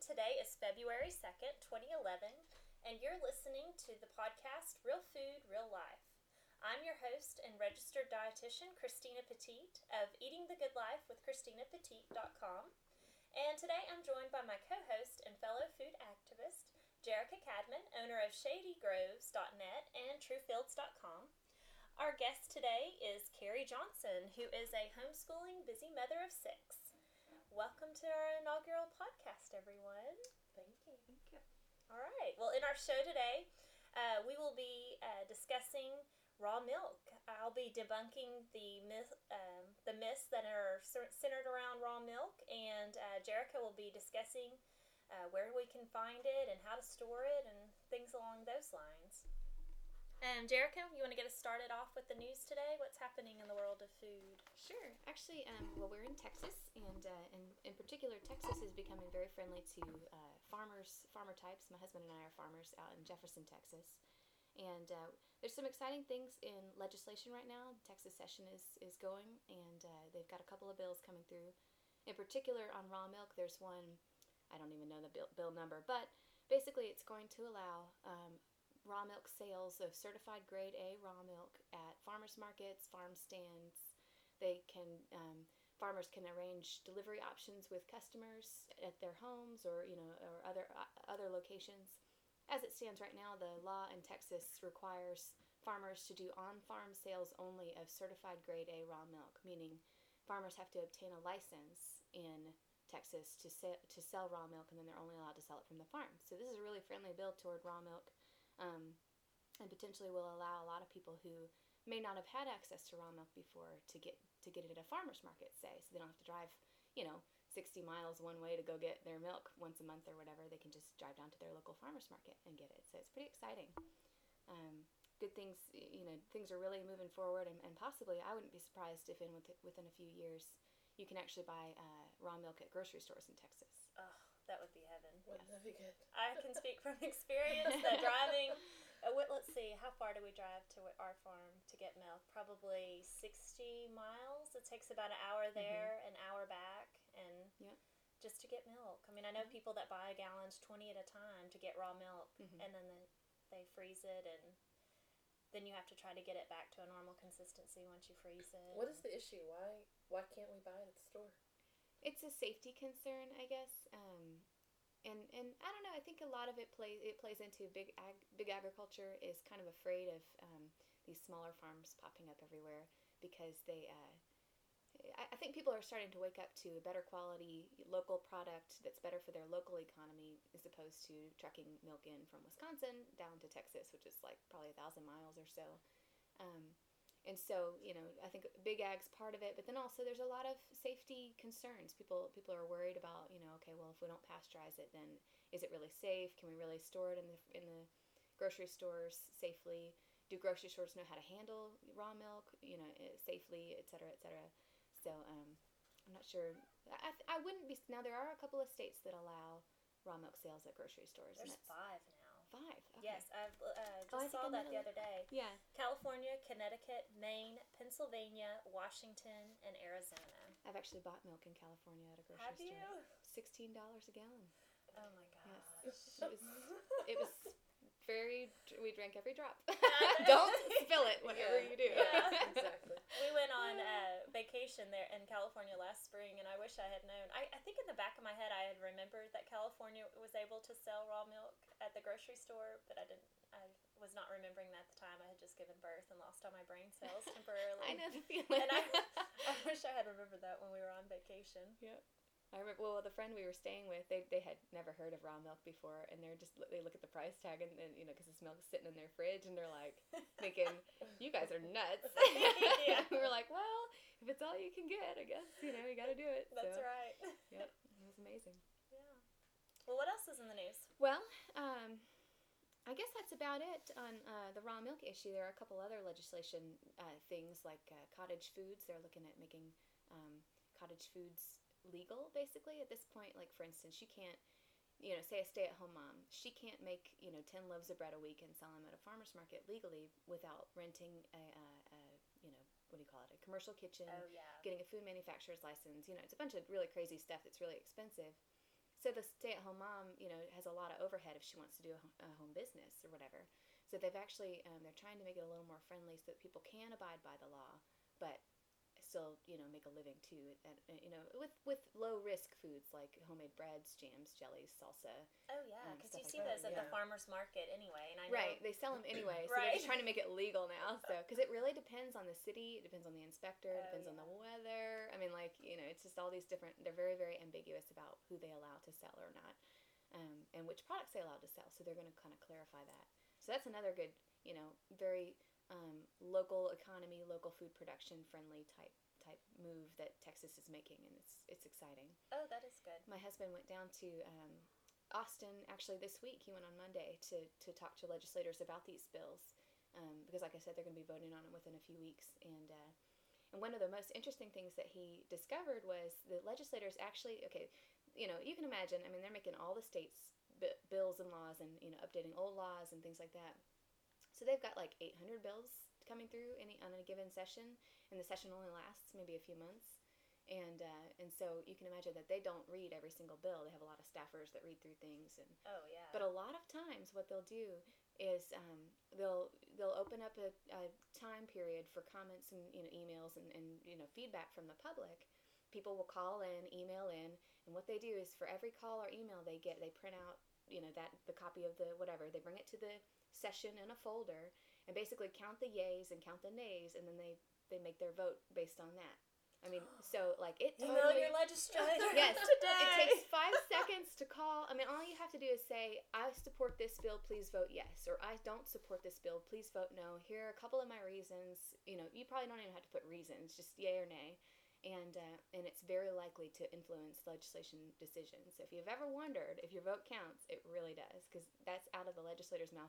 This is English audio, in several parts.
Today is February 2nd, 2011, and you're listening to the podcast Real Food, Real Life. I'm your host and registered dietitian, Christina Petit, of eatingthegooglife.ChristinaPetit.com. And today I'm joined by my co-host and fellow food activist, Jerica Cadman, owner of ShadyGroves.net and TrueFields.com. Our guest today is Carrie Johnson, who is a homeschooling busy mother of 6. Welcome to our inaugural podcast, everyone. Thank you. All right. Well, in our show today, we will be discussing raw milk. I'll be debunking the myths that are centered around raw milk, and Jerica will be discussing where we can find it and how to store it and things along those lines. Jerica, you want to get us started off with the news today? What's happening in the world of food? Sure. Actually, we're in Texas, and in particular, Texas is becoming very friendly to farmer types. My husband and I are farmers out in Jefferson, Texas. And there's some exciting things in legislation right now. The Texas session is going, and they've got a couple of bills coming through. In particular, on raw milk, there's one, I don't even know the bill number, but basically it's going to allow raw milk sales of certified grade A raw milk at farmers markets, farm stands. Farmers can arrange delivery options with customers at their homes or other locations. As it stands right now, the law in Texas requires farmers to do on-farm sales only of certified grade A raw milk, meaning farmers have to obtain a license in Texas to sell raw milk, and then they're only allowed to sell it from the farm. So this is a really friendly bill toward raw milk. And potentially will allow a lot of people who may not have had access to raw milk before to get it at a farmer's market, say, so they don't have to drive, 60 miles one way to go get their milk once a month or whatever. They can just drive down to their local farmer's market and get it. So it's pretty exciting. Good things, things are really moving forward, and possibly, I wouldn't be surprised if within a few years you can actually buy raw milk at grocery stores in Texas. Oh, that would be heaven. Wouldn't that be good? I can speak from experience that driving, let's see, how far do we drive to our farm to get milk? Probably 60 miles. It takes about an hour there, an hour back, and just to get milk. I mean, I know people that buy gallons 20 at a time to get raw milk, and then they freeze it, and then you have to try to get it back to a normal consistency once you freeze it. What is the issue? Why can't we buy it at the store? It's a safety concern, I guess. And I don't know. I think a lot of it plays into big agriculture is kind of afraid of these smaller farms popping up everywhere because I think people are starting to wake up to a better quality local product that's better for their local economy as opposed to trucking milk in from Wisconsin down to Texas, which is like probably 1,000 miles or so. And so, I think big ag's part of it, but then also there's a lot of safety concerns. People are worried about, okay, well, if we don't pasteurize it, then is it really safe? Can we really store it in the grocery stores safely? Do grocery stores know how to handle raw milk, safely, et cetera, et cetera? So I'm not sure. I wouldn't be. Now, there are a couple of states that allow raw milk sales at grocery stores. There's 5 now. 5? Okay. Yes, I just saw that the other day. Yeah. California, Connecticut, Maine, Pennsylvania, Washington, and Arizona. I've actually bought milk in California at a grocery Have store. you? $16 a gallon. Oh my gosh. Yes. It was we drank every drop. Don't spill it, whatever you do. Yeah. Exactly. We went on vacation there in California last spring, and I wish I had known. I think in the back of my head I had remembered that California was able to sell raw milk at the grocery store, but I was not remembering that at the time. I had just given birth and lost all my brain cells temporarily. I know the feeling. And I wish I had remembered that when we were on vacation. Yep. I remember, the friend we were staying with, they had never heard of raw milk before, and they look at the price tag, and because this milk is sitting in their fridge, and they're like, thinking, you guys are nuts. Yeah. We were like, well, if it's all you can get, I guess, you got to do it. That's right. Yep, it was amazing. Yeah. Well, what else is in the news? Well, I guess that's about it on the raw milk issue. There are a couple other legislation things like cottage foods. They're looking at making cottage foods legal, basically. At this point, like, for instance, you can't, say a stay-at-home mom, she can't make, 10 loaves of bread a week and sell them at a farmer's market legally without renting a a commercial kitchen, Oh, yeah. getting a food manufacturer's license. It's a bunch of really crazy stuff that's really expensive. So the stay-at-home mom, has a lot of overhead if she wants to do a home business or whatever. So they've actually they're trying to make it a little more friendly so that people can abide by the law, but still make a living too. And with low risk foods like homemade breads, jams, jellies, salsa. Oh yeah, because you stuff see like those that. at the farmers market anyway, and I know. Right, they sell them anyway, so Right. they're just trying to make it legal now. So because it really depends on the city, it depends on the inspector, it depends on the weather. I mean, it's just all these different. They're very very ambiguous about who they allow to sell or not, and which products they allow to sell. So they're going to kind of clarify that. So that's another good, very local economy, local food production friendly type move that Texas is making, and it's exciting. Oh, that is good. My husband went down to Austin actually this week. He went on Monday to talk to legislators about these bills because, like I said, they're going to be voting on them within a few weeks. And one of the most interesting things that he discovered was the legislators actually, you can imagine. I mean, they're making all the states bills and laws and updating old laws and things like that. So they've got like 800 bills coming through on a given session, and the session only lasts maybe a few months. And so you can imagine that they don't read every single bill. They have a lot of staffers that read through things. Oh yeah. But a lot of times, what they'll do is they'll open up a time period for comments and emails and feedback from the public. People will call in, email in, and what they do is for every call or email they get, they print out the copy of the whatever. They bring it to the session in a folder and basically count the yays and count the nays, and then they make their vote based on that. I mean, so it email your legislator. Yes, today. It takes 5 seconds to call. I mean, all you have to do is say, "I support this bill. Please vote yes," or "I don't support this bill. Please vote no. Here are a couple of my reasons." You probably don't even have to put reasons, just yay or nay, and it's very likely to influence legislation decisions. So if you've ever wondered if your vote counts, it really does, because that's out of the legislator's mouth.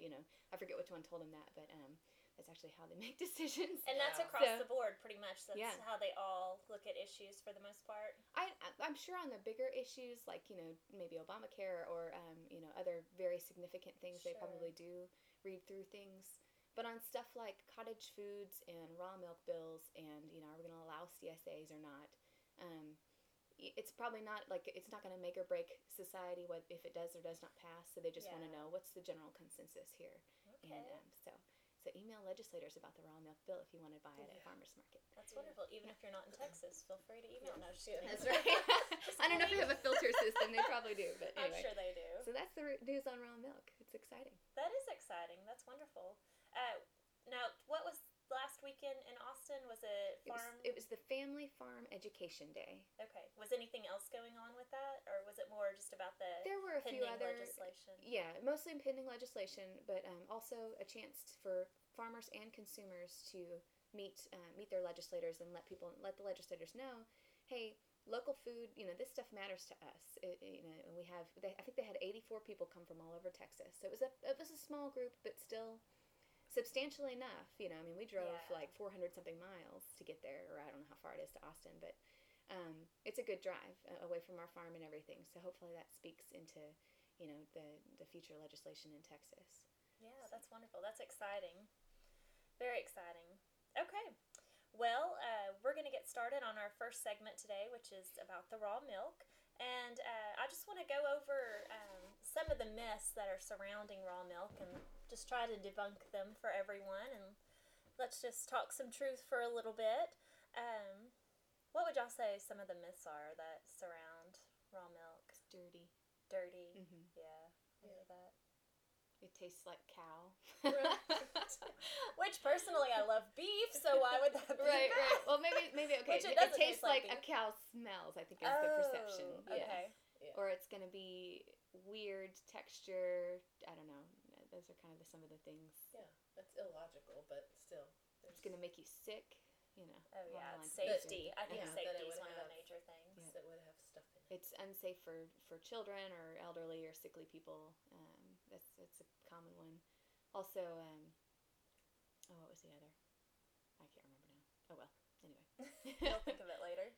I forget which one told him that, but that's actually how they make decisions. And that's across the board, pretty much. That's how they all look at issues for the most part. I'm sure on the bigger issues, like, maybe Obamacare or, other very significant things, they probably do read through things. But on stuff like cottage foods and raw milk bills and, are we going to allow CSAs or not, it's probably not, it's not going to make or break society if it does or does not pass. So they just want to know what's the general consensus here. Okay. And so email legislators about the raw milk bill if you want to buy it at farmers market. That's wonderful. Even if you're not in Texas, feel free to email. No, just kidding. That's right. I don't know if they have a filter system. They probably do, but anyway. I'm sure they do. So that's the news on raw milk. It's exciting. That is exciting. That's wonderful. Now, what was last weekend in Austin? Was it farm? It was the Family Farm Education Day. Okay. Was anything else going on with that, or was it more just about the There were a few other legislation? Yeah, mostly pending legislation, but also a chance for farmers and consumers to meet their legislators and let the legislators know, hey, local food, this stuff matters to us. And we have, I think they had 84 people come from all over Texas. So it was a small group, but still substantial enough. I mean, we drove like 400 something miles to get there, or I don't know how far it is to Austin, but it's a good drive away from our farm and everything. So hopefully that speaks into, the future legislation in Texas. Yeah, that's wonderful. That's exciting. Very exciting. Okay. Well, we're going to get started on our first segment today, which is about the raw milk. And I just want to go over some of the myths that are surrounding raw milk and just try to debunk them for everyone. And let's just talk some truth for a little bit. What would y'all say some of the myths are that surround raw milk? It's dirty. Dirty. Mm-hmm. Yeah, I hear that. It tastes like cow. Which personally I love beef, so why would that be right, bad? right. Well, maybe okay. Which it It doesn't tastes taste like like a beef. cow smells, I think, is the perception. Yeah. Okay. Yeah. Or it's going to be weird texture. I don't know. Those are kind of some of the things. Yeah, that's illogical, but still. It's going to make you sick. Oh yeah, along it's the lines of safety. I that. think Yeah, safety that it is would one of the have- major things. Yeah. That would have stuff in it. It's unsafe for children or elderly or sickly people. That's a common one. Also, what was the other? I can't remember now. Oh well. Anyway. You'll think of it later.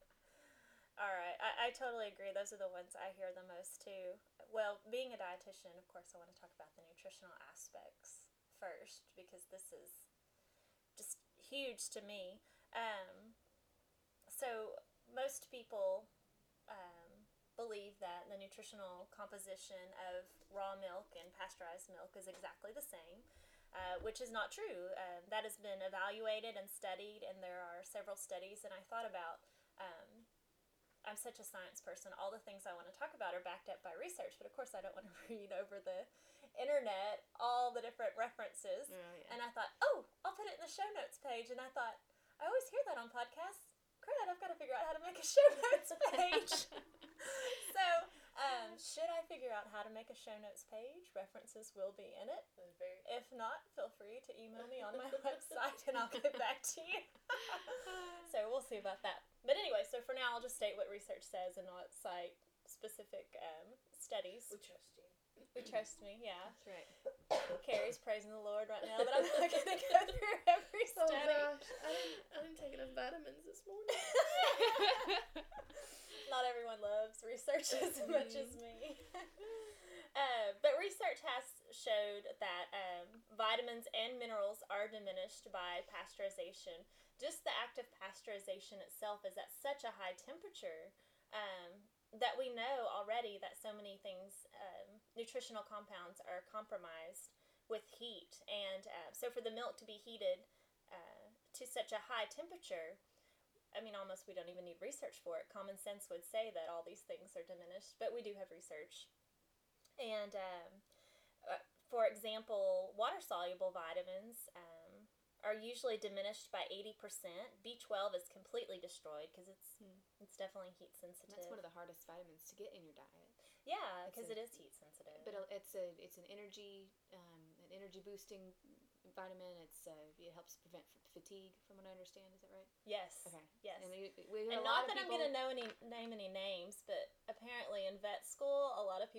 All right, I totally agree. Those are the ones I hear the most too. Well, being a dietitian, of course, I want to talk about the nutritional aspects first because this is just huge to me. So most people believe that the nutritional composition of raw milk and pasteurized milk is exactly the same, which is not true. That has been evaluated and studied, and there are several studies, and I thought about, I'm such a science person, all the things I want to talk about are backed up by research, but of course I don't want to read over the internet all the different references. Oh, yeah. And I thought, I'll put it in the show notes page, and I thought, I always hear that on podcasts. Crud, I've got to figure out how to make a show notes page. So, should I figure out how to make a show notes page, references will be in it. If not, feel free to email me on my website and I'll get back to you. So we'll see about that. But anyway, so for now I'll just state what research says and not cite specific studies. We trust you. We trust me, yeah. That's right. Carrie's praising the Lord right now, but I'm not going to go through every Oh study. gosh, I didn't take enough vitamins this morning. Not everyone loves research as much as me. But research has showed that vitamins and minerals are diminished by pasteurization. Just the act of pasteurization itself is at such a high temperature that we know already that so many things, nutritional compounds, are compromised with heat. And so for the milk to be heated to such a high temperature, I mean, almost we don't even need research for it. Common sense would say that all these things are diminished, but we do have research. And for example, water-soluble vitamins are usually diminished by 80%. B12 is completely destroyed because it's definitely heat sensitive. That's one of the hardest vitamins to get in your diet. Yeah, because it is heat sensitive. But it's an energy boosting vitamin. It helps prevent fatigue, from what I understand. Is that right? Yes. Okay. Yes. And not that I'm going to name any names, but apparently in vet school, a lot of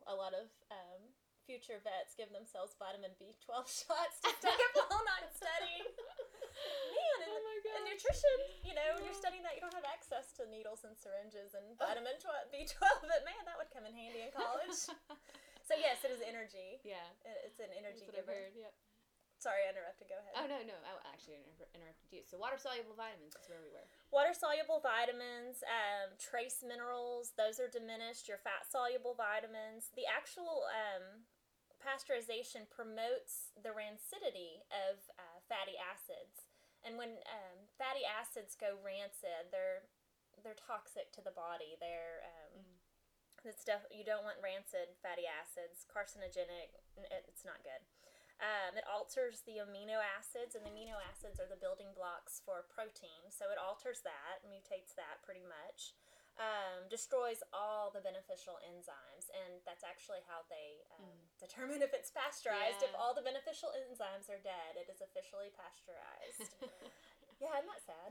future vets give themselves vitamin B12 shots to stay up all night studying. Man, in nutrition, when you're studying that, you don't have access to needles and syringes and vitamin B12, but man, that would come in handy in college. So yes, it is energy. Yeah. It's an energy That's what giver. I've heard, yep. Sorry, I interrupted. Go ahead. Oh, no. I actually interrupted you. So water-soluble vitamins is where we were. Water-soluble vitamins, trace minerals, those are diminished. Your fat-soluble vitamins. The actual pasteurization promotes the rancidity of fatty acids. And when fatty acids go rancid, they're toxic to the body. You don't want rancid fatty acids. Carcinogenic. It's not good. It alters the amino acids, and the amino acids are the building blocks for protein. So it alters that, mutates that pretty much. Destroys all the beneficial enzymes, and that's actually how they determine if it's pasteurized. Yeah. If all the beneficial enzymes are dead, it is officially pasteurized. Yeah, isn't that sad?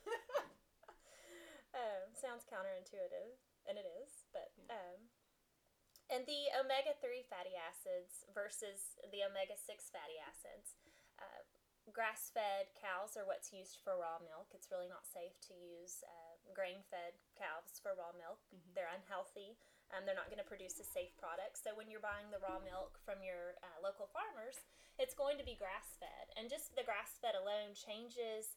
Sounds counterintuitive, and it is, but and the omega-3 fatty acids versus the omega-6 fatty acids. Grass-fed cows are what's used for raw milk. It's really not safe to use grain-fed cows for raw milk. Mm-hmm. They're unhealthy. They're not going to produce a safe product. So when you're buying the raw milk from your local farmers, it's going to be grass-fed. And just the grass-fed alone changes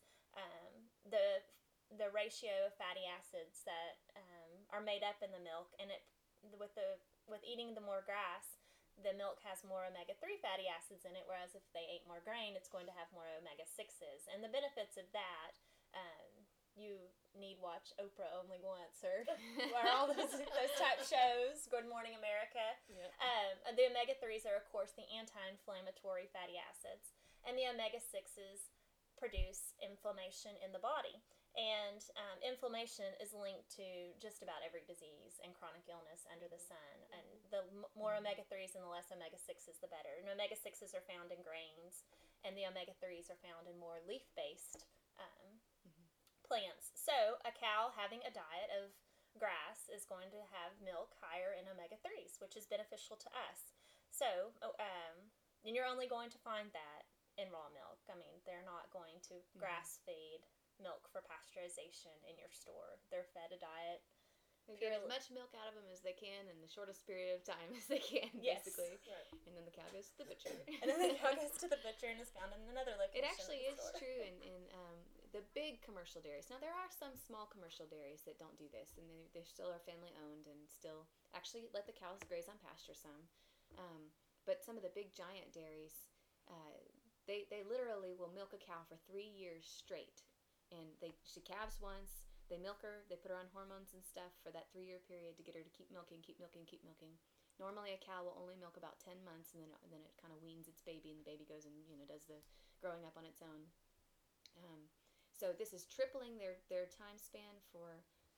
the ratio of fatty acids that are made up in the milk. And with eating the more grass, the milk has more omega-3 fatty acids in it, whereas if they ate more grain, it's going to have more omega-6s. And the benefits of that, you need watch Oprah Only Once or all those type shows, Good Morning America. Yep. The omega-3s are, of course, the anti-inflammatory fatty acids, and the omega-6s produce inflammation in the body. And inflammation is linked to just about every disease and chronic illness under the sun. And the more omega-3s and the less omega-6s, the better. And omega-6s are found in grains, and the omega-3s are found in more leaf-based plants. So a cow having a diet of grass is going to have milk higher in omega-3s, which is beneficial to us. So and you're only going to find that in raw milk. I mean, they're not going to grass-feed milk for pasteurization in your store. They're fed a diet They get as much milk out of them as they can in the shortest period of time as they can, Yes. basically. Right. And then the cow goes to the butcher. And then the cow goes to the butcher and is found in another location. It actually of is the store. true in the big commercial dairies. Now, there are some small commercial dairies that don't do this, and they still are family owned and still actually let the cows graze on pasture some. But some of the big giant dairies, they literally will milk a cow for 3 years straight. And she calves once, they milk her, they put her on hormones and stuff for that 3-year period to get her to keep milking. Normally, a cow will only milk about 10 months, and then it kind of weans its baby, and the baby goes and does the growing up on its own. So this is tripling their time span for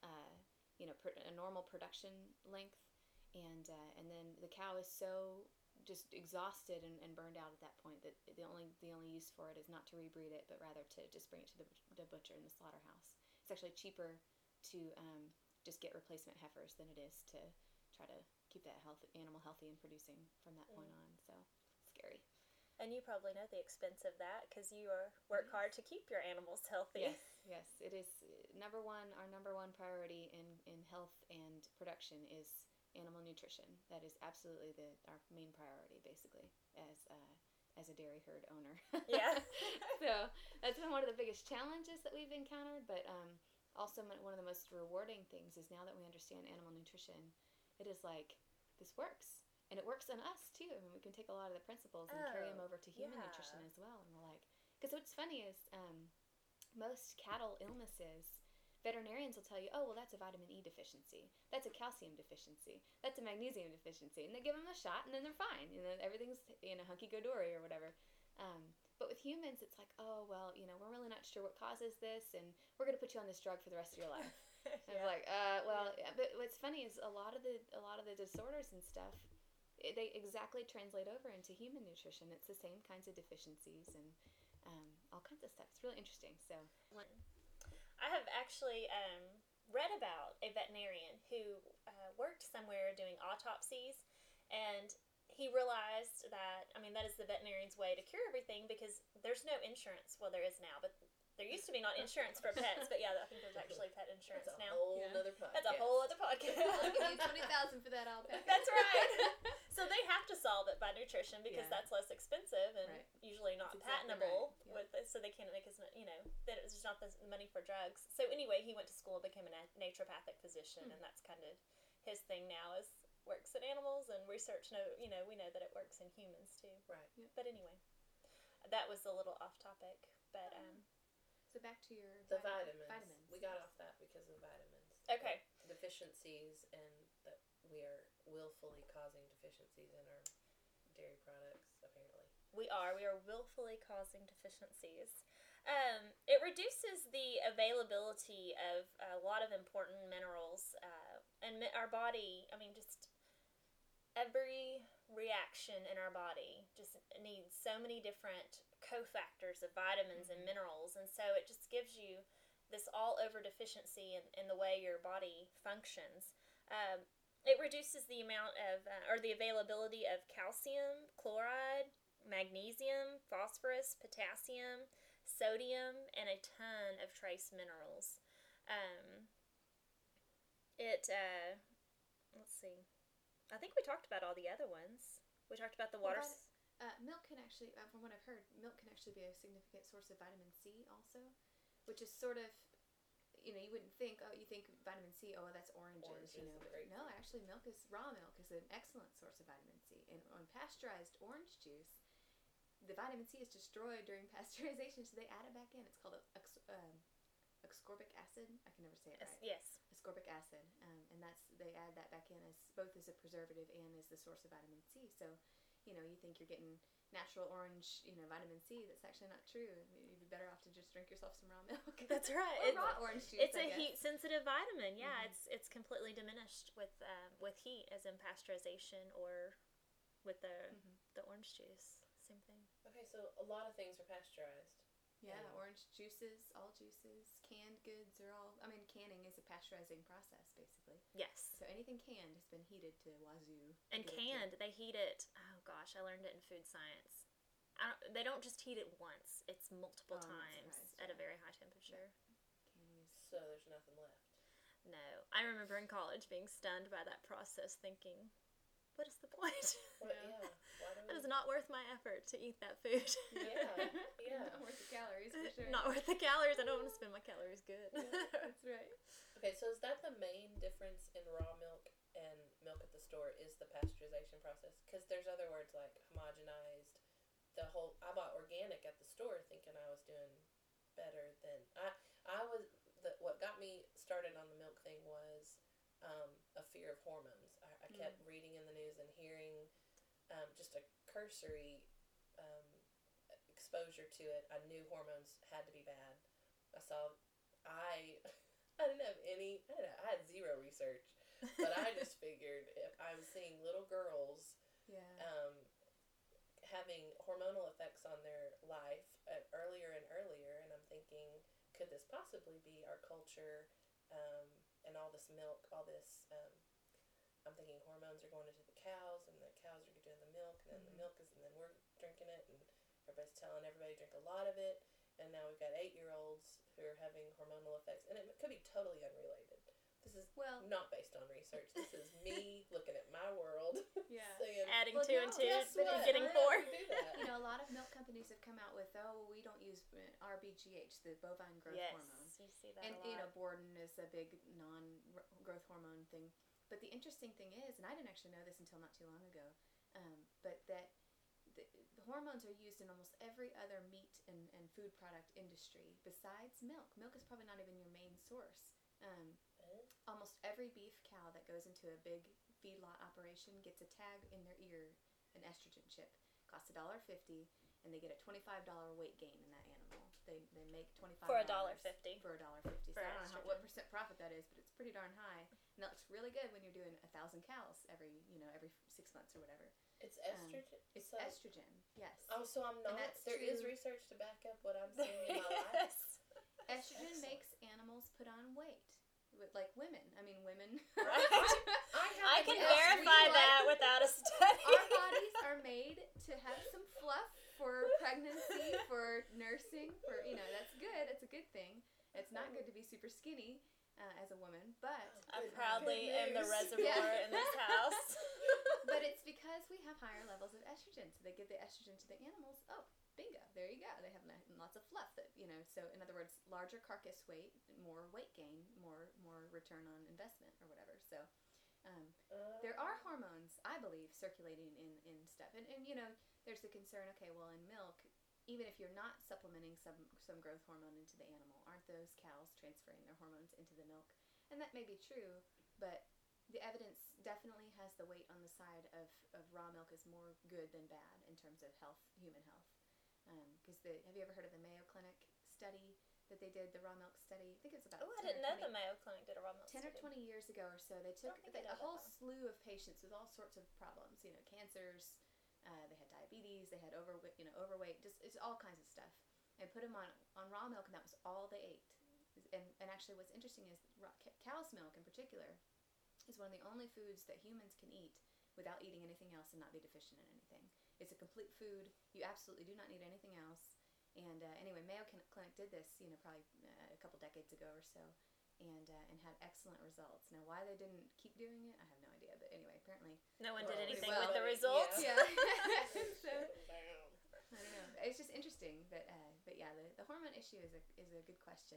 a normal production length, and then the cow is so just exhausted and burned out at that point that the only use for it is not to rebreed it, but rather to just bring it to the butcher in the slaughterhouse. It's actually cheaper to just get replacement heifers than it is to try to keep that animal healthy and producing from that point on. So scary. And you probably know the expense of that because you work hard to keep your animals healthy. Yes, it is number one. Our number one priority in health and production is animal nutrition. That is absolutely our main priority, basically, as a dairy herd owner. Yeah. So that's been one of the biggest challenges that we've encountered, but also one of the most rewarding things is now that we understand animal nutrition, it is like, this works. And it works on us, too. I mean, we can take a lot of the principles and carry them over to human nutrition as well. And we're like, because what's funny is most cattle illnesses, veterinarians will tell you, oh, well, that's a vitamin E deficiency. That's a calcium deficiency. That's a magnesium deficiency. And they give them a shot, and then they're fine. Everything's hunky-dory or whatever. But with humans, it's like, oh, well, we're really not sure what causes this, and we're going to put you on this drug for the rest of your life. And I'm like, but what's funny is a lot of the disorders and stuff, they exactly translate over into human nutrition. It's the same kinds of deficiencies and all kinds of stuff. It's really interesting. So. I have actually read about a veterinarian who worked somewhere doing autopsies, and he realized that, that is the veterinarian's way to cure everything because there's no insurance. Well, there is now, but there used to be not insurance for pets, but yeah, I think there's actually pet insurance That's a now. whole other podcast. That's a whole other podcast. I'll give you $20,000 for that alpaca. That's right. So they have to solve it by nutrition because that's less expensive and usually not That's exactly patentable right. with it, so they can't make as that it's just not the money for drugs. So anyway, he went to school and became a naturopathic physician, and that's kind of his thing now is works in animals and research. We know that it works in humans too. Right. Yep. But anyway, that was a little off topic, but So back to your vitamins. We got off that because of vitamins. okay. Deficiencies, and that we are willfully causing deficiencies in our dairy products, apparently. We are willfully causing deficiencies. It reduces the availability of a lot of important minerals, and our body, just every reaction in our body just needs so many different cofactors of vitamins and minerals, and so it just gives you this all-over deficiency in the way your body functions. It reduces the amount of, or the availability of calcium, chloride, magnesium, phosphorus, potassium, sodium, and a ton of trace minerals. Let's see. I think we talked about all the other ones. We talked about the water. Milk can actually, from what I've heard, milk can actually be a significant source of vitamin C also, which is sort of, you wouldn't think, you think vitamin C, that's oranges, No, actually raw milk is an excellent source of vitamin C. And on pasteurized orange juice, the vitamin C is destroyed during pasteurization, so they add it back in. It's called ascorbic acid. I can never say it right. Yes. Ascorbic acid, and they add that back in as both as a preservative and as the source of vitamin C. So, you think you're getting natural orange, vitamin C. That's actually not true. You'd be better off to just drink yourself some raw milk. That's right. Or raw orange juice. It's a heat-sensitive vitamin. Yeah, it's completely diminished with heat, as in pasteurization or with the orange juice. Same thing. Okay, so a lot of things are pasteurized. Yeah, orange juices, all juices, canned goods are all. Canning is a pasteurizing process, basically. Yes. So anything canned has been heated to wazoo. And canned, they heat it. Oh gosh, I learned it in food science. They don't just heat it once; it's multiple times at a very high temperature. Canning is So there's nothing left. No. I remember in college being stunned by that process, thinking, what is the point? Well, yeah. Why do It we? is not worth my effort to eat that food. Yeah. Not worth the calories for sure. Not worth the calories. I don't want to spend my calories good. That's right. Okay, so is that the main difference in raw milk and milk at the store is the pasteurization process? Because there's other words like homogenized. I bought organic at the store thinking I was doing better than what got me started on the milk thing was a fear of hormones. I kept reading in the news and hearing just a cursory exposure to it. I knew hormones had to be bad. I didn't have I had zero research, but I just figured if I was seeing little girls having hormonal effects on their life earlier and earlier, and I'm thinking, could this possibly be our culture and all this milk, all this, I'm thinking hormones are going into the cows, and the cows are doing the milk, and then the milk is, and then we're drinking it, and everybody's telling everybody to drink a lot of it, and now we've got 8-year-olds who are having hormonal effects, and it could be totally unrelated. This is not based on research. This is me looking at my world, saying, adding Well, 2 no, and 2 guess and what? getting I 4. have to do that. You know, a lot of milk companies have come out with, we don't use RBGH, the bovine growth hormone. You see that And, a lot. Borden is a big non-growth hormone thing. But the interesting thing is, and I didn't actually know this until not too long ago, but that the hormones are used in almost every other meat and food product industry besides milk. Milk is probably not even your main source. Almost every beef cow that goes into a big feedlot operation gets a tag in their ear, an estrogen chip. Costs $1.50, and they get a $25 weight gain in that animal. They make $25 For $1.50. For $1.50. So For I don't know what estrogen. percent profit that is, but it's pretty darn high. And that looks really good when you're doing 1,000 cows every 6 months or whatever. It's estrogen. It's so, estrogen, yes. Oh, so I'm not. that's There is true. research to back up what I'm seeing in my life. Estrogen Excellent. makes animals put on weight, like women. I mean, women. Right. I can Yes, verify we that without a study. Our bodies are made to have some fluff for pregnancy, for nursing, that's good. It's a good thing. It's not good to be super skinny as a woman, but I proudly Good am the news. reservoir in this house. but it's because we have higher levels of estrogen. So they give the estrogen to the animals. Oh, bingo. There you go. They have lots of fluff so in other words, larger carcass weight, more weight gain, more return on investment or whatever. So there are hormones, I believe, circulating in stuff. And there's the concern, okay, well, in milk, even if you're not supplementing some growth hormone into the animal, aren't those cows transferring their hormones into the milk? And that may be true, but the evidence definitely has the weight on the side of raw milk is more good than bad in terms of health, human health. Because have you ever heard of the Mayo Clinic study that they did, the raw milk study? I think it was about Oh, I didn't know the Mayo Clinic did a raw milk 10 or study. 20 years ago or so. They took think I know a whole that one. slew of patients with all sorts of problems, cancers, they had diabetes, they had overweight, just it's all kinds of stuff, and put them on raw milk, and that was all they ate. And actually what's interesting is cow's milk in particular is one of the only foods that humans can eat without eating anything else and not be deficient in anything. It's a complete food. You absolutely do not need anything else. And anyway, Mayo Clinic did this, probably a couple decades ago or so, and had excellent results. Now, why they didn't keep doing it, I have no idea. But anyway, apparently, No one Well, did anything well, with the results. yeah. So Damn. I don't know. It's just interesting, but yeah, the hormone issue is a good question.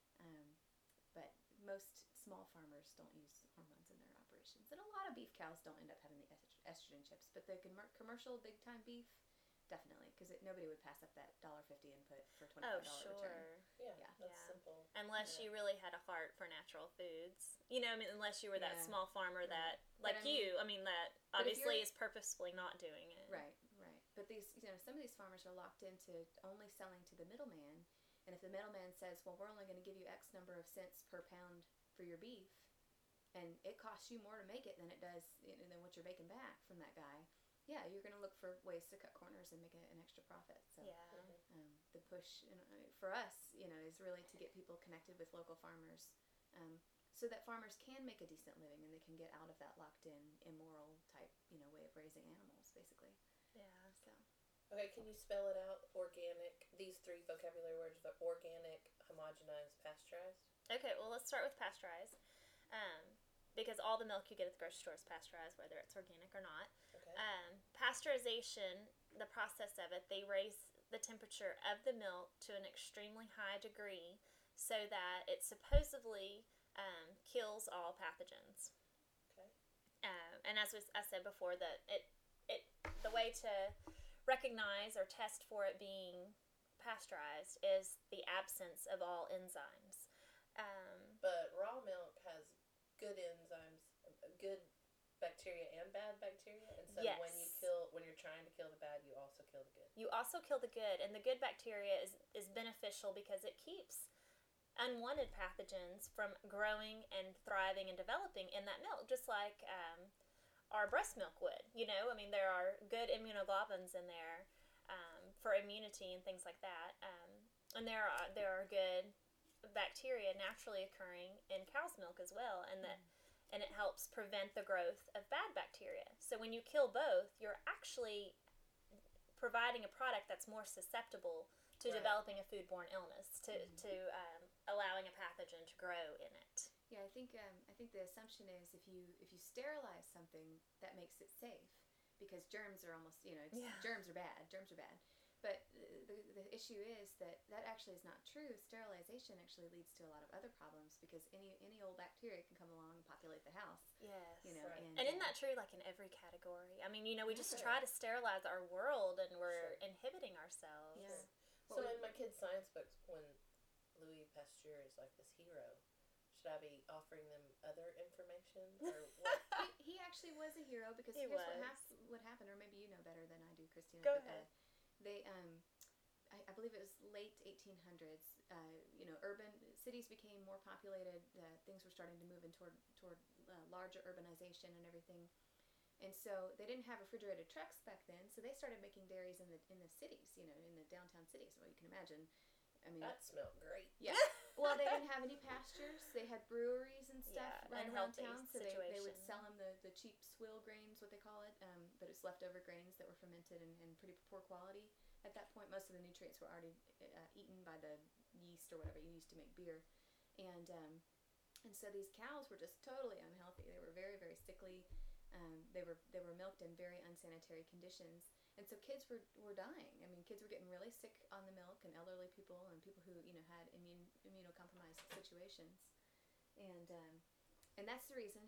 But most small farmers don't use hormones in their operations, and a lot of beef cows don't end up having the estrogen chips. But the commercial big time beef, definitely, because nobody would pass up that $1.50 input for $25 Oh, return. sure. Yeah, Yeah. that's Yeah. simple. Unless Yeah. you really had a heart for natural foods. Unless you were that Yeah. small farmer that, But like I mean- that but if obviously you're- is purposefully not doing it. Right. But these, some of these farmers are locked into only selling to the middleman, and if the middleman says, well, we're only going to give you X number of cents per pound for your beef, and it costs you more to make it than it does than what you're making back from that guy, yeah, you're going to look for ways to cut corners and make an extra profit. So Yeah. the push for us, is really to get people connected with local farmers, so that farmers can make a decent living and they can get out of that locked-in, immoral type, way of raising animals, basically. Yeah. So Okay, can you spell it out? Organic. These 3 vocabulary words: the organic, homogenized, pasteurized. Okay, well, let's start with pasteurized. because all the milk you get at the grocery store is pasteurized, whether it's organic or not. Okay. Pasteurization, the process of it, they raise the temperature of the milk to an extremely high degree so that it supposedly kills all pathogens. Okay. And as I said before, that the way to recognize or test for it being pasteurized is the absence of all enzymes. But raw milk has good enzymes, good bacteria and bad bacteria, and so Yes. when you're trying to kill the bad, you also kill the good. You also kill the good, and the good bacteria is beneficial because it keeps unwanted pathogens from growing and thriving and developing in that milk, just like our breast milk would. I mean, there are good immunoglobulins in there for immunity and things like that, and there are good bacteria naturally occurring in cow's milk as well, and it helps prevent the growth of bad bacteria. So when you kill both, you're actually providing a product that's more susceptible to Right. developing a foodborne illness, to allowing a pathogen to grow in it. Yeah, I think the assumption is if you sterilize something, that makes it safe, because germs are almost germs are bad. But the issue is that actually is not true. Sterilization actually leads to a lot of other problems, because any old bacteria can come along and populate the house. Yes. Right. And isn't that true, like, in every category? I mean, we just Sure. try to sterilize our world, and we're Sure. inhibiting ourselves. Yeah. So in my kids' science books, when Louis Pasteur is like this hero, should I be offering them other information or what? He actually was a hero, because He here's was. what happened, or maybe you know better than I do, Christina. Go but, ahead. They I believe it was late 1800s. Urban cities became more populated. Things were starting to move in toward larger urbanization and everything. And so they didn't have refrigerated trucks back then, so they started making dairies in the cities, in the downtown cities. Well, you can imagine. I mean, That smelled great. yeah. Well, they didn't have any pastures. They had breweries and stuff Yeah, right around unhealthy town, so they would situation. sell them the cheap swill grains, what they call it, but it's leftover grains that were fermented and pretty poor quality. At that point, most of the nutrients were already eaten by the yeast or whatever you used to make beer, and so these cows were just totally unhealthy. They were very, very sickly. They were milked in very unsanitary conditions, and so kids were dying. I mean, kids were getting really sick on the milk, and elderly people, and people who had immunocompromised situations, and that's the reason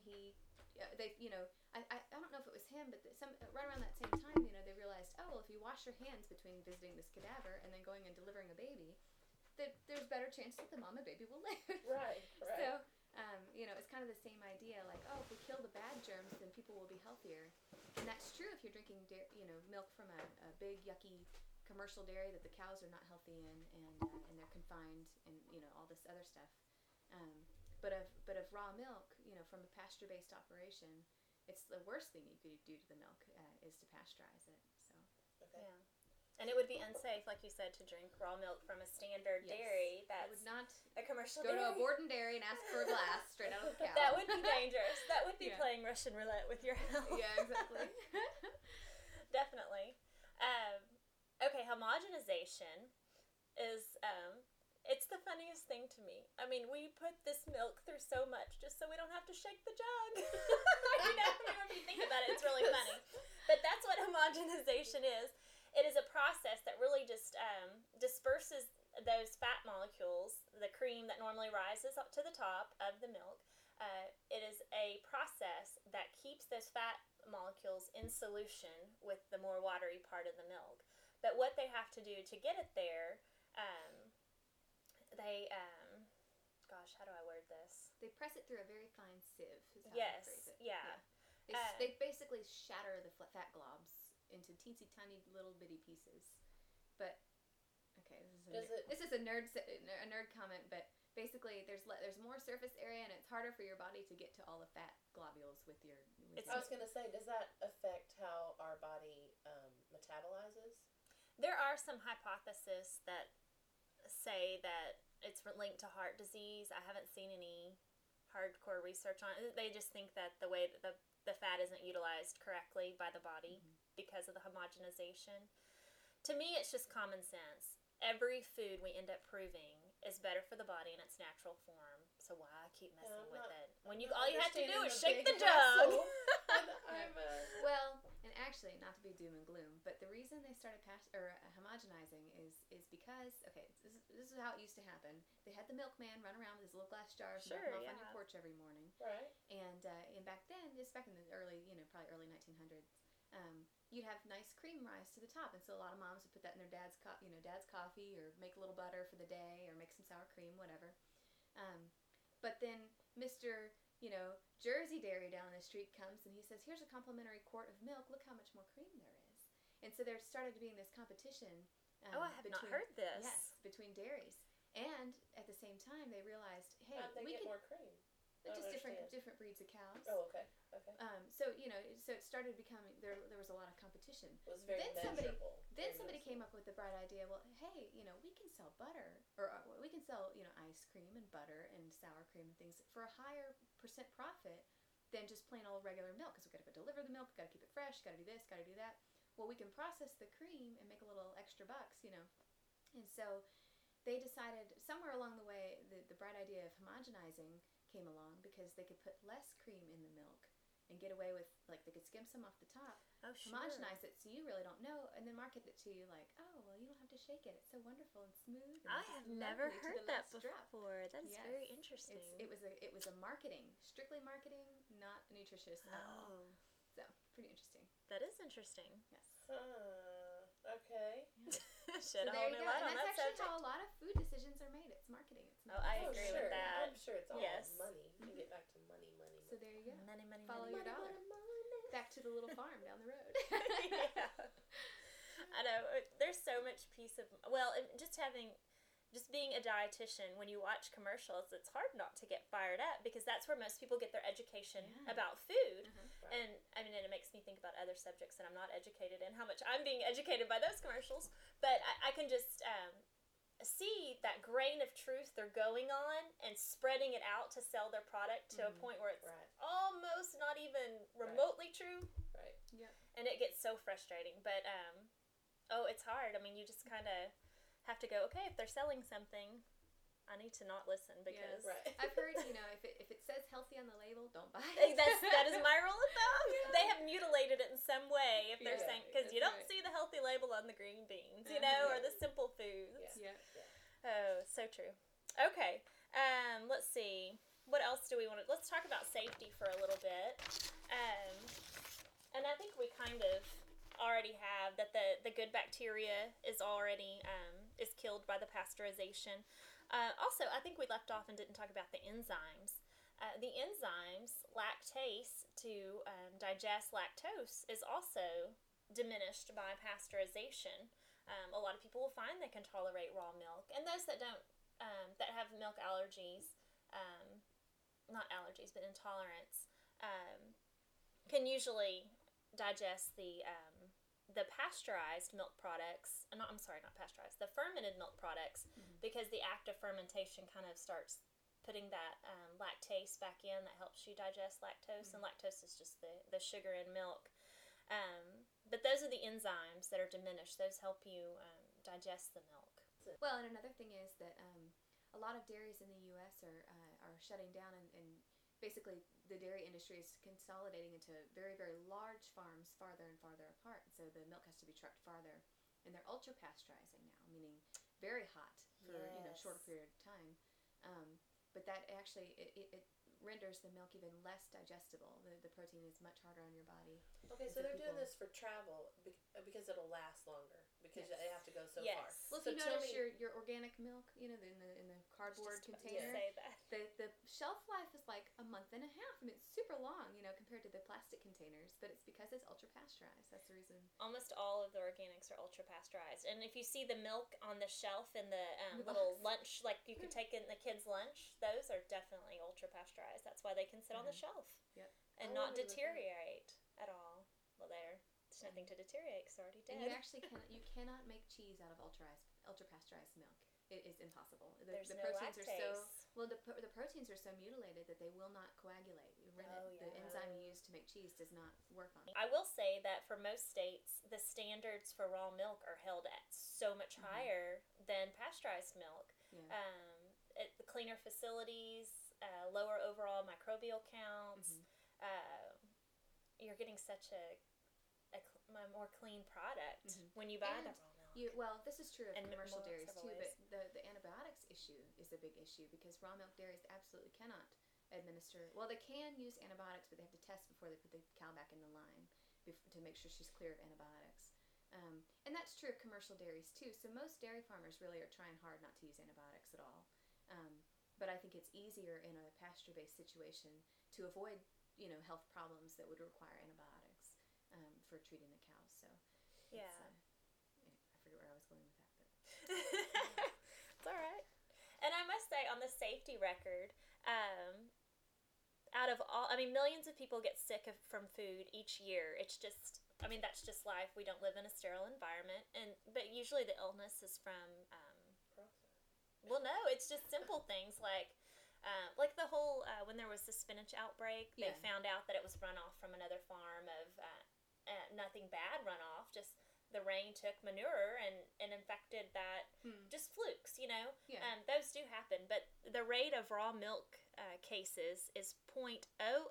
I don't know if it was him, but right around that same time, they realized, oh well, if you wash your hands between visiting this cadaver and then going and delivering a baby, there's better chance that the mom and baby will live. Right. So, it's kind of the same idea, like, oh, if we kill the bad germs, then people will be healthier. And that's true if you're drinking, milk from a big, yucky commercial dairy that the cows are not healthy in, and they're confined, and, all this other stuff. But of raw milk, from a pasture-based operation, it's the worst thing you could do to the milk is to pasteurize it. So. Okay. Yeah. And it would be unsafe, like you said, to drink raw milk from a standard Yes. dairy. I That's would not a commercial go dairy. to a Borden dairy and ask for a glass straight out of the cow. That would be dangerous. That would be Yeah. playing Russian roulette with your health. Yeah, exactly. Definitely. Okay, homogenization is it's the funniest thing to me. I mean, we put this milk through so much just so we don't have to shake the jug. When you think about it, it's really funny. But that's what homogenization is. It is a process that really just disperses those fat molecules, the cream that normally rises up to the top of the milk. It is a process that keeps those fat molecules in solution with the more watery part of the milk. But what they have to do to get it there, how do I word this? They press it through a very fine sieve. Is how Yes, they phrase it. yeah. They basically shatter the fat globs into teensy tiny little bitty pieces. But okay, this is a nerd comment, but basically there's more surface area, and it's harder for your body to get to all the fat globules with your. I was gonna say, does that affect how our body metabolizes? There are some hypotheses that say that it's linked to heart disease. I haven't seen any hardcore research on it. They just think that the way that the fat isn't utilized correctly by the body because of the homogenization. To me, it's just common sense. Every food we end up proving is better for the body in its natural form. So why keep messing I'm with not- it? When I'm you not all you have to do understanding is the shake big the jug. hassle. I'm Well, and actually, not to be doom and gloom, but the reason they started homogenizing is because this is how it used to happen. They had the milkman run around with his little glass jars and Sure, drop them off on yeah. your porch every morning. right. And back then, just back in the early, probably early 1900s, you'd have nice cream rise to the top, and so a lot of moms would put that in their dad's coffee, or make a little butter for the day, or make some sour cream, whatever. But then Mr. Jersey Dairy down the street comes and he says, "Here's a complimentary quart of milk. Look how much more cream there is." And so there started being this competition. I have not heard this. Yes, between dairies, and at the same time they realized, hey, How'd they we get can more cream? I don't just different understand. breeds of cows. Oh, okay. Okay. So it started becoming there was a lot of competition. It was very Then somebody- measurable. Then somebody came up with the bright idea. Well, hey, we can sell butter, or we can sell ice cream and butter and sour cream and things for a higher percent profit than just plain old regular milk. Because we got to go deliver the milk, got to keep it fresh, got to do this, got to do that. Well, we can process the cream and make a little extra bucks, And so they decided somewhere along the way the bright idea of homogenizing came along because they could put less cream in the milk and get away with, like, they could skim some off the top, Oh, sure. homogenize it so you really don't know, and then market it to you like, oh, well, you don't have to shake it. It's so wonderful and smooth. And I have never lovely to heard the that last drop. before. That is Yes. very interesting. It was a marketing, strictly marketing, not nutritious at all. Oh, So pretty interesting. that is interesting. Yes. Okay. Shed a So whole there you new go. light And on that's that actually subject. how a lot of food decisions are made. It's marketing. It's Oh, I marketing. agree sure. with that. I'm sure it's all Yes. money. You get back to money. So there you go. Money, money, Follow money. your dollar. Back to the little farm down the road. Yeah. I know. There's so much piece of just being a dietitian, when you watch commercials, it's hard not to get fired up because that's where most people get their education Yeah. about food. Mhm. And I mean, and it makes me think about other subjects that I'm not educated in, how much I'm being educated by those commercials. But I can just see that grain of truth they're going on and spreading it out to sell their product to a Mhm. point where it's Right. almost not even remotely true. Right. Yep. And it gets so frustrating. But it's hard. I mean, you just kind of have to go, okay, if they're selling something, I need to not listen because Right. I've heard, if it says healthy on the label, don't buy Hey, it. that is my rule of thumb. They have mutilated it in some way if they're Yeah, saying, because you that's don't right. see the healthy label on the green beans, Uh-huh. or the simple foods. Yeah. Yeah. Oh, so true. Okay, let's see. What else do we want to? Let's talk about safety for a little bit. And I think we kind of already have that the good bacteria is already is killed by the pasteurization. Also, I think we left off and didn't talk about the enzymes. The enzymes, lactase, to digest lactose, is also diminished by pasteurization. A lot of people will find they can tolerate raw milk, and those that don't, that have milk allergies, not allergies, but intolerance, can usually digest the pasteurized milk products. Not pasteurized. The fermented milk products, Mhm. because the act of fermentation kind of starts putting that lactase back in that helps you digest lactose, and lactose is just the sugar in milk. But those are the enzymes that are diminished. Those help you digest the milk. Well, and another thing is that a lot of dairies in the U.S. are shutting down, and basically the dairy industry is consolidating into very, very large farms farther and farther apart. So the milk has to be trucked farther, and they're ultra pasteurizing now, meaning very hot for Yes. shorter period of time. But that actually it renders the milk even less digestible. The protein is much harder on your body. Okay, And so so they're doing people- this for travel because it'll last longer because Yes. they have to go so Yes. far. Well, if So you tell notice me- your organic milk, in the cardboard Just about to container, say that. the shelf life is like a month and a half. I mean, it's super long, compared to the plastic containers, but it's because it's ultra pasteurized. That's the reason. Almost all of the organics are ultra pasteurized, and if you see the milk on the shelf in the The little box. lunch, like you could take in the kids' lunch, those are definitely ultra pasteurized. That's why they can sit on the Mhm. shelf Yep. and I not wondered about that. deteriorate at all. Well, there's nothing to deteriorate because they're already And you dead. actually cannot make cheese out of ultra pasteurized milk. It is impossible. There's the no proteins lactase. are the proteins are so mutilated that they will not coagulate. Oh, The yeah. enzyme you use to make cheese does not work on it. I will say that for most states, the standards for raw milk are held at so much Mhm. higher than pasteurized milk. The cleaner facilities, lower overall microbial counts. You're getting such a more clean product when you buy And the raw milk. well, this is true of And commercial more dairies several too, ways. but the antibiotics issue is a big issue because raw milk dairies absolutely cannot administer. Well, they can use antibiotics, but they have to test before they put the cow back in the line to make sure she's clear of antibiotics. And that's true of commercial dairies too. So most dairy farmers really are trying hard not to use antibiotics at all. But I think it's easier in a pasture-based situation to avoid, health problems that would require antibiotics for treating the cows. So Yeah. I forget where I was going with that, but It's all right. And I must say, on the safety record, out of all, millions of people get sick from food each year. It's just, that's just life. We don't live in a sterile environment, but usually the illness is from, well, no, it's just simple things like the whole, when there was the spinach outbreak, they found out that it was runoff from another farm of nothing bad runoff, just the rain took manure and infected that, just flukes, those do happen. But the rate of raw milk cases is 0.0002.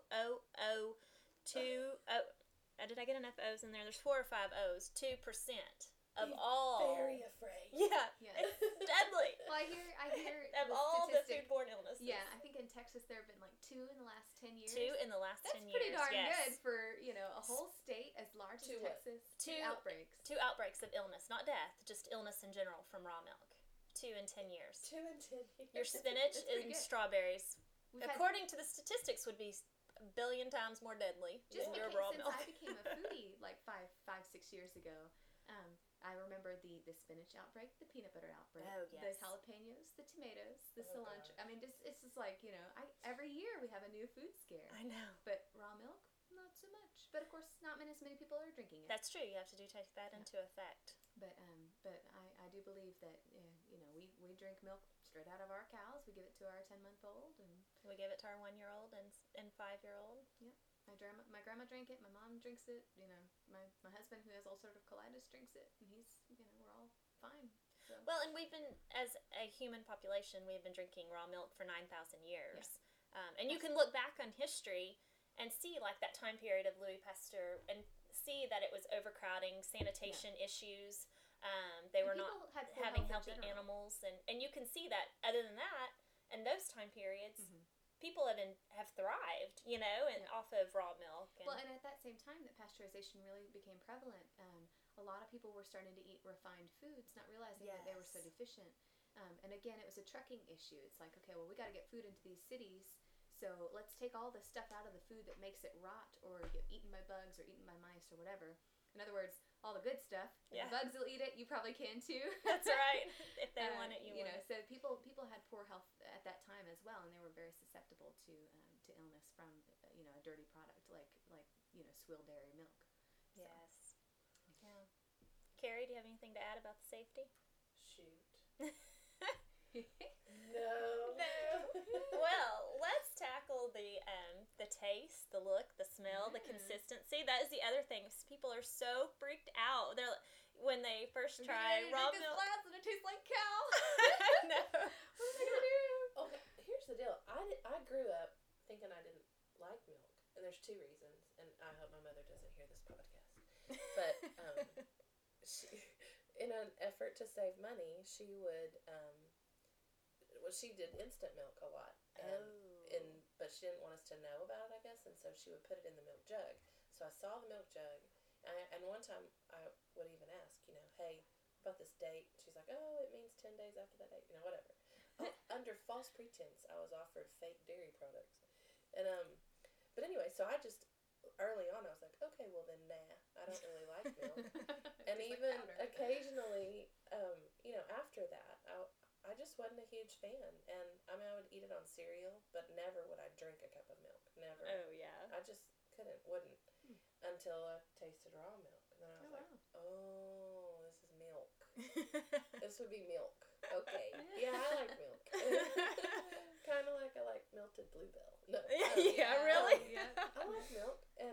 Did I get enough O's in there? There's 4 or 5 O's. 2% of all. Very afraid. Yeah, it's deadly. Well, I hear Of all the foodborne illnesses. Yeah, I think in Texas there have been like 2 in the last 10 years. 2 in the last 10 years. That's pretty darn yes. good for a whole state as large as Texas. 2 outbreaks. 2 outbreaks of illness, not death, just illness in general from raw milk. 2 in 10 years. 2 in 10 years. Your spinach and strawberries, according to the statistics, would be a billion times more deadly than your raw milk. Since I became a foodie like 5-6 years ago, I remember the spinach outbreak, the peanut butter outbreak, the jalapenos, the tomatoes, the cilantro. It's just like, every year we have a new food scare. I know. But raw milk, not so much. But of course, not as many people are drinking it. That's true. You have to take that into effect. But I do believe that we drink milk straight out of our cows. We give it to our 10-month-old, and we give it to our 1-year-old and 5-year-old. Yep. My grandma drank it. My mom drinks it. My husband, who has ulcerative colitis, drinks it, and he's we're all fine. So. Well, and we've been, as a human population, we've been drinking raw milk for 9,000 years, and you can look back on history and see like that time period of Louis Pasteur and see that it was overcrowding, sanitation issues. They were not having healthy animals, and you can see that. Other than that, in those time periods. People have thrived, and off of raw milk. Well, and at that same time that pasteurization really became prevalent, a lot of people were starting to eat refined foods, not realizing that they were so deficient. And again, it was a trucking issue. It's like, okay, well, we got to get food into these cities, so let's take all the stuff out of the food that makes it rot or get eaten by bugs or eaten by mice or whatever. In other words, all the good stuff. If the bugs will eat it, you probably can too. That's right. If they want it, you want it. So people had poor health at that time as well, and they were very susceptible to illness from a dirty product like swill dairy milk. So. Yes. Yeah. Carrie, do you have anything to add about the safety? Shoot. No. Well, let's tackle the taste, the look, the smell, the consistency. That is the other thing. People are so freaked out. They're when they first try raw milk. And it tastes like cow. No. What am I gonna do? Okay, here's the deal. I grew up thinking I didn't like milk, and there's 2 reasons. And I hope my mother doesn't hear this podcast. But she, in an effort to save money, she would she did instant milk a lot. But she didn't want us to know about it, I guess, and so she would put it in the milk jug. So I saw the milk jug, and one time I would even ask, hey, about this date? She's like, oh, it means 10 days after that date, whatever. Under false pretense, I was offered fake dairy products. And but anyway, so I just, early on, I was like, okay, well then, nah, I don't really like milk. And even occasionally, after that, I just wasn't a huge fan. And I would eat it on cereal, but never would I drink a cup of milk. Never. Oh, yeah. I just wouldn't, until I tasted raw milk. And then I was like, oh, this is milk. This would be milk. Okay. Yeah, I like milk. Kind of like I like melted Bluebell. No. Yeah, really? Yeah. I like milk. And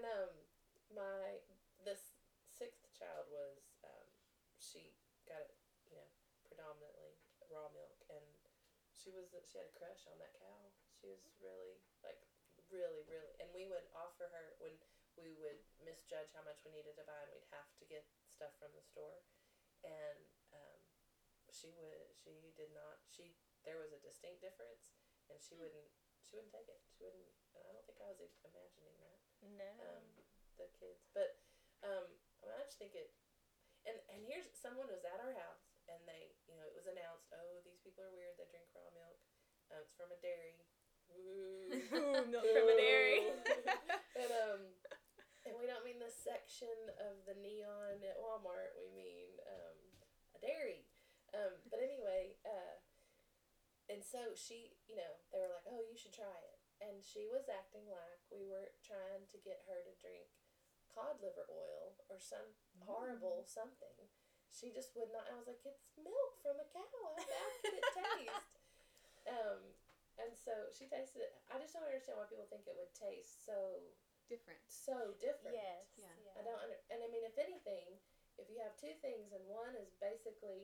this 6th child was, she got it, predominantly raw milk. And she had a crush on that cow. She was really, like, really, really, and we would offer her when we would misjudge how much we needed to buy, and we'd have to get stuff from the store, and she did not, there was a distinct difference, and she wouldn't take it. She wouldn't, and I don't think I was imagining that. No. The kids, but I just think it, and here's someone was at our house, and they, it was announced, oh, these people are weird, they drink raw milk, it's from a dairy. Ooh, milk from a dairy. and we don't mean the section of the neon at Walmart, we mean a dairy. But anyway, and so she, they were like, oh, you should try it. And she was acting like we were trying to get her to drink cod liver oil or some horrible something. She just would not. I was like, it's milk from a cow. How bad could it taste? And so she tasted it. I just don't understand why people think it would taste so different. Yes. Yeah. I don't and I mean, if anything, if you have two things and one is basically,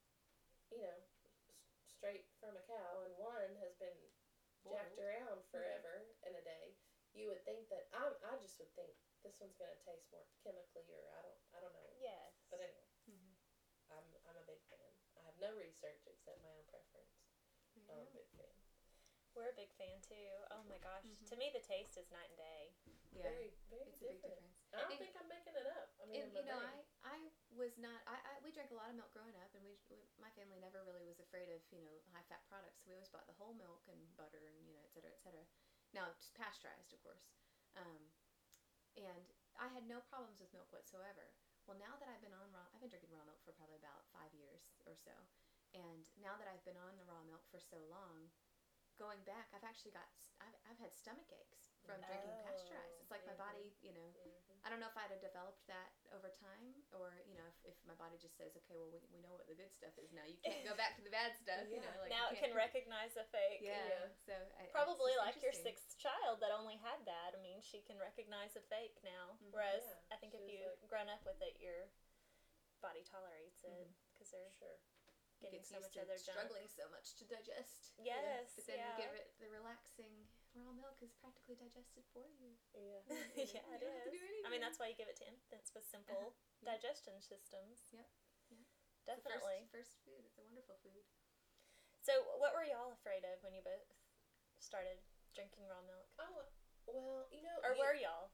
straight from a cow and one has been jacked around forever in a day, you would think that I just would think this one's gonna taste more chemically, or I don't know. Yes. But anyway, I'm a big fan. I have no research except my own preference. I'm a big fan. We're a big fan too. Oh my gosh. To me, the taste is night and day. Yeah. Very, very It's a big different. difference. I don't think I'm making it up. I mean, And I was not. We drank a lot of milk growing up, and my family never really was afraid of high fat products. So we always bought the whole milk and butter and et cetera, et cetera. Now just pasteurized, of course. And I had no problems with milk whatsoever. Well, now that I've been drinking raw milk for probably about 5 years or so, and now that I've been on the raw milk for so long, going back, I've had stomach aches from drinking pasteurized. It's like my body, I don't know if I'd have developed that over time, or if my body just says, okay, well, we know what the good stuff is now. You can't go back to the bad stuff. Now it can recognize a fake. Yeah. So probably like your sixth child that only had that. I mean, she can recognize a fake now. Whereas I think if you've grown up with it, your body tolerates it because they're getting so much other junk. Struggling so much to digest. Yes. But then you give it the relaxing raw milk is practically digested for you. Yeah. Yeah, it is. I mean, that's why you give it to infants with simple digestion systems. Yep. Yeah. Definitely. First food. It's a wonderful food. So, what were y'all afraid of when you both started drinking raw milk? Oh, well, Or were y'all?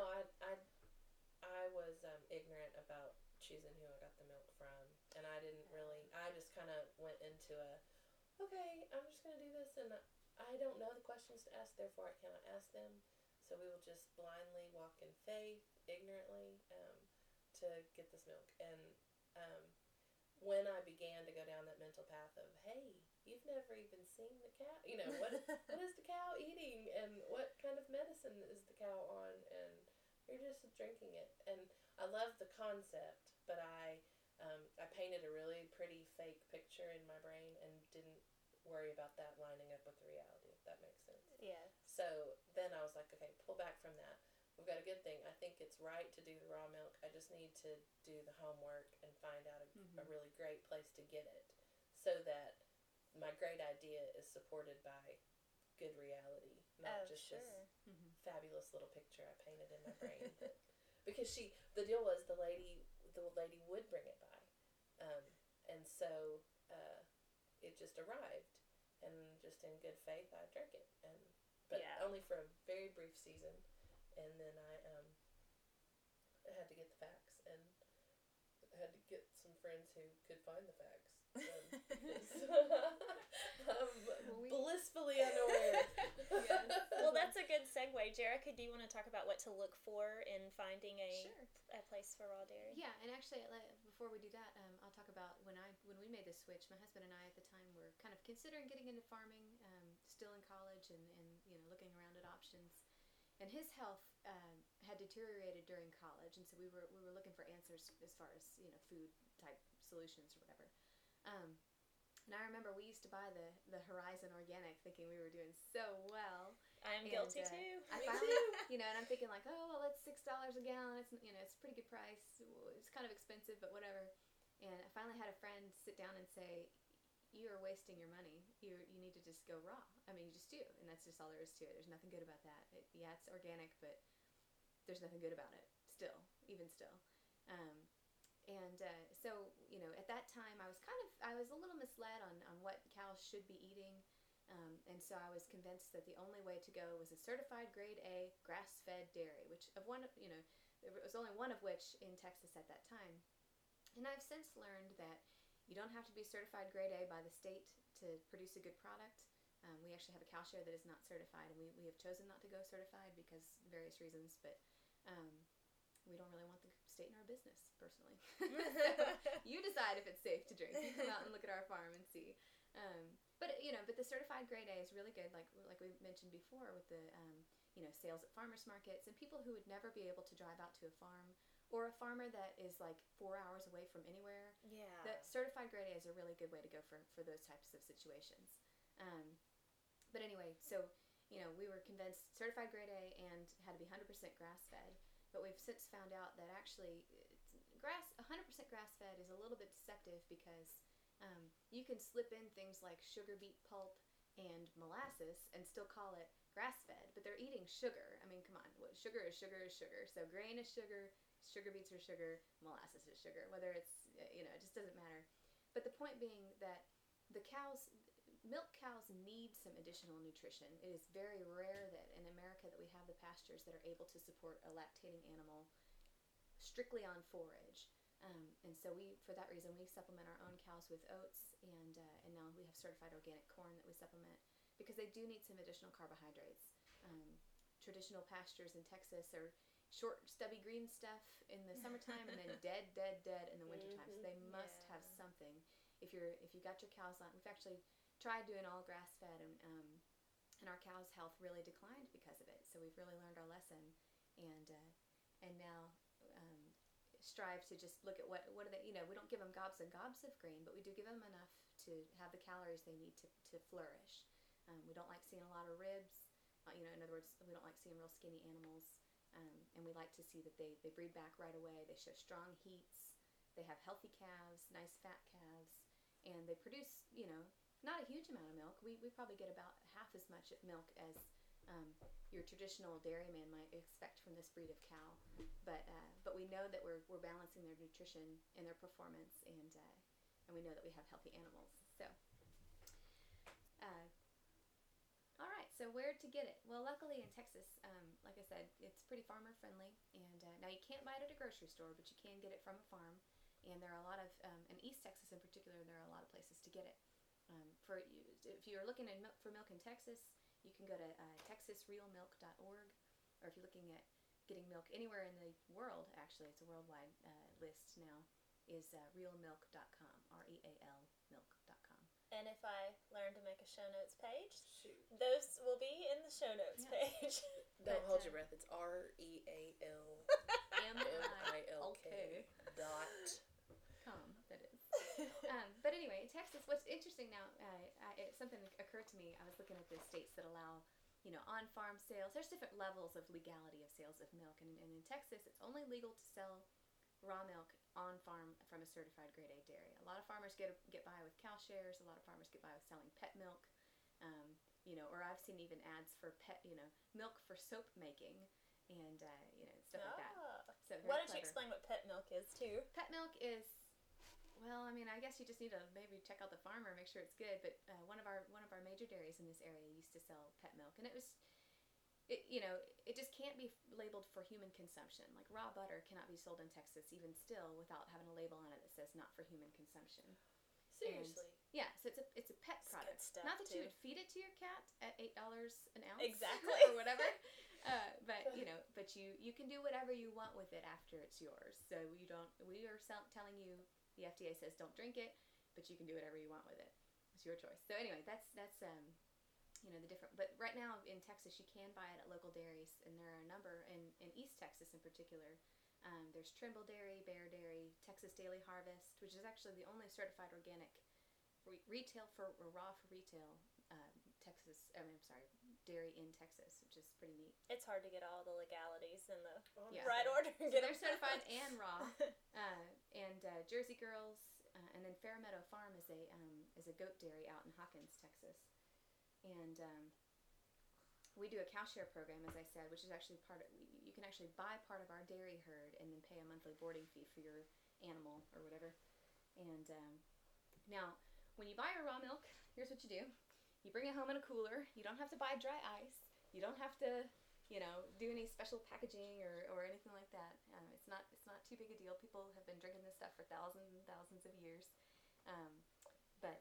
I was ignorant about choosing who I got the milk from, and I didn't really. I just kind of went into okay, I'm just gonna do this, and I don't know the questions to ask, therefore I cannot ask them. So we will just blindly walk in faith, ignorantly, to get this milk. And when I began to go down that mental path of, hey, you've never even seen the cow, what is the cow eating, and what kind of medicine is the cow on, and you're just drinking it. And I love the concept, but I painted a really pretty fake picture in my brain and didn't worry about that lining up with the reality, if that makes sense. Yeah. So then I was like, okay, pull back from that. We've got a good thing. I think it's right to do the raw milk. I just need to do the homework and find out a really great place to get it, so that my great idea is supported by good reality, not just this fabulous little picture I painted in my brain. Because the deal was the lady would bring it by, and so it just arrived, and just in good faith I drank it, but only for a very brief season, and then I had to get the facts, and I had to get some friends who could find the facts. Blissfully unaware. Yes. Well, that's a good segue. Jerica, do you want to talk about what to look for in finding a place for raw dairy? Yeah, and actually, before we do that, I'll talk about when we made the switch. My husband and I at the time were kind of considering getting into farming, still in college, and looking around at options. And his health had deteriorated during college, and so we were looking for answers as far as food type solutions or whatever. And I remember we used to buy the Horizon Organic, thinking we were doing so well. I'm guilty too. I finally, and I'm thinking like, oh well, it's $6 a gallon. It's it's a pretty good price. It's kind of expensive, but whatever. And I finally had a friend sit down and say, you're wasting your money. You need to just go raw. I mean, you just do, and that's just all there is to it. There's nothing good about that. Yeah, it's organic, but there's nothing good about it. Still, even still. So at that time, I was a little misled on what cows should be eating, and so I was convinced that the only way to go was a certified grade A grass-fed dairy, there was only one of which in Texas at that time. And I've since learned that you don't have to be certified grade A by the state to produce a good product. We actually have a cow share that is not certified, and we have chosen not to go certified because various reasons, but we don't really want the state in our business, personally. So you decide if it's safe to drink. You come out and look at our farm and see. But the certified grade A is really good, like we mentioned before, with the sales at farmers markets and people who would never be able to drive out to a farm, or a farmer that is like 4 hours away from anywhere. Yeah. That certified grade A is a really good way to go for those types of situations. But anyway, so we were convinced certified grade A and had to be 100% grass-fed. But we've since found out that actually 100% grass-fed is a little bit deceptive because you can slip in things like sugar beet pulp and molasses and still call it grass-fed, but they're eating sugar. I mean, come on, sugar is sugar is sugar. So grain is sugar, sugar beets are sugar, molasses is sugar. Whether it's, it just doesn't matter. But the point being that milk cows need some additional nutrition. It is very rare that in America that we have the pastures that are able to support a lactating animal strictly on forage. And so for that reason, we supplement our own cows with oats, and now we have certified organic corn that we supplement because they do need some additional carbohydrates. Traditional pastures in Texas are short, stubby green stuff in the summertime and then dead in the wintertime. So they must have something. If you got your cows on, we've actually tried doing all grass-fed, and our cows' health really declined because of it. So we've really learned our lesson, and now strive to just look at what are they. We don't give them gobs and gobs of grain, but we do give them enough to have the calories they need to flourish. We don't like seeing a lot of ribs. In other words, we don't like seeing real skinny animals, and we like to see that they breed back right away. They show strong heats. They have healthy calves, nice fat calves, and they produce not a huge amount of milk. We probably get about half as much milk as your traditional dairyman might expect from this breed of cow. But we know that we're balancing their nutrition and their performance, and we know that we have healthy animals. So, all right. So where to get it? Well, luckily in Texas, like I said, it's pretty farmer friendly, and now you can't buy it at a grocery store, but you can get it from a farm. And there are a lot of, in East Texas in particular, there are a lot of places to get it. If you're looking for milk in Texas, you can go to texasrealmilk.org, or if you're looking at getting milk anywhere in the world, actually, it's a worldwide list now, is realmilk.com, REAL milk.com. And if I learn to make a show notes page, those will be in the show notes page. Don't hold your breath. It's REALMILK .com. That is. But anyway, in Texas, what's interesting now, something occurred to me. I was looking at the states that allow, on-farm sales. There's different levels of legality of sales of milk, and in Texas, it's only legal to sell raw milk on farm from a certified grade A dairy. A lot of farmers get by with cow shares. A lot of farmers get by with selling pet milk, or I've seen even ads for milk for soap making, and stuff like that. So why don't you explain what pet milk is too? Pet milk is, well, I mean, I guess you just need to maybe check out the farmer, make sure it's good. But one of our major dairies in this area used to sell pet milk, and it just can't be labeled for human consumption. Like raw butter cannot be sold in Texas even still without having a label on it that says not for human consumption. Seriously? Yeah, so it's a pet product. Stuff, not that too. you would feed it to your cat at $8 an ounce, Exactly. or whatever. But you can do whatever you want with it after it's yours. So we are telling you, the FDA says don't drink it, but you can do whatever you want with it. It's your choice. So anyway, that's the different. But right now in Texas, you can buy it at local dairies, and there are a number in East Texas in particular. There's Trimble Dairy, Bear Dairy, Texas Daily Harvest, which is actually the only certified organic retail for retail dairy in Texas, which is pretty neat. It's hard to get all the legalities in the Yeah. right order. So they're certified and raw, and Jersey Girls, and and then Fair Meadow Farm is a goat dairy out in Hawkins, Texas, and we do a cow share program, as I said, which is actually you can actually buy part of our dairy herd and then pay a monthly boarding fee for your animal or whatever. And now, when you buy your raw milk, here's what you do. You bring it home in a cooler. You don't have to buy dry ice. You don't have to, do any special packaging or anything like that. It's not too big a deal. People have been drinking this stuff for thousands and thousands of years. But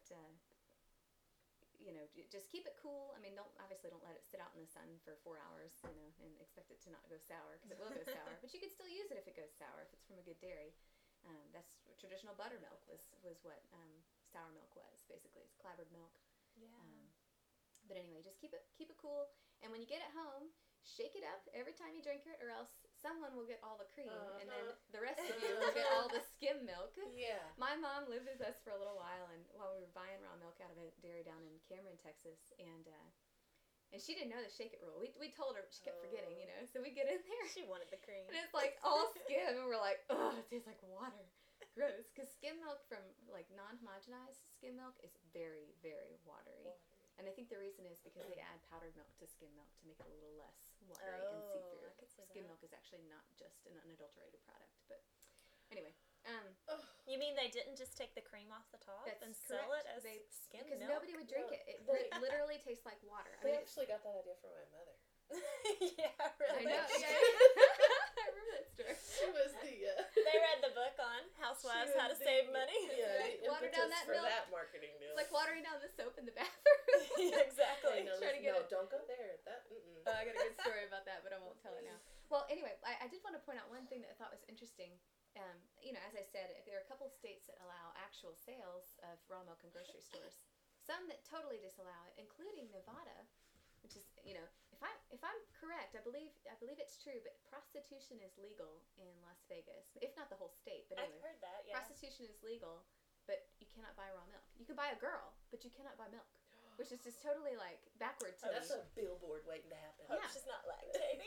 just keep it cool. I mean, don't let it sit out in the sun for 4 hours, and expect it to not go sour, because it will go sour. But you can still use it if it goes sour, if it's from a good dairy. That's traditional buttermilk was what sour milk was, basically. It's clabbered milk. Yeah. But anyway, just keep it cool. And when you get it home, shake it up every time you drink it, or else someone will get all the cream, and then the rest of you will get all the skim milk. Yeah. My mom lived with us for a little while, and while we were buying raw milk out of a dairy down in Cameron, Texas, and she didn't know the shake it rule. We told her, but she kept forgetting, So we get in there, She wanted the cream. and it's like all skim, and we're like, ugh, it tastes like water. Gross. Because skim milk from like non-homogenized skim milk is very, very watery. And I think the reason is because they add powdered milk to skim milk to make it a little less watery and see-through. I could see Skim that. milk is actually not just an unadulterated product. But anyway, You mean they didn't just take the cream off the top that's and sell correct. it as They, skim because milk? nobody would drink No, it. It they- literally tastes like water. I They mean, actually got that idea from my mother. Yeah, I really. know. Yeah. I remember that story. She was the They read the book on Housewives she How was to Save the- Money. Yeah, Right. the Water impetus down that for milk. that marketing deal. It's like watering down the soap in the bathroom. Yeah, exactly. No, Try to get no, it. don't go there. That. I got a good story about that, but I won't tell it now. Well, anyway, I did want to point out one thing that I thought was interesting. As I said, there are a couple states that allow actual sales of raw milk in grocery stores. Some that totally disallow it, including Nevada, which is, if I'm correct, I believe it's true, but prostitution is legal in Las Vegas, if not the whole state. But I've anyway, heard that, yeah. prostitution is legal, but you cannot buy raw milk. You can buy a girl, but you cannot buy milk, which is just totally like backward to That's me. a billboard waiting to happen. Hope Yeah. she's not lactating.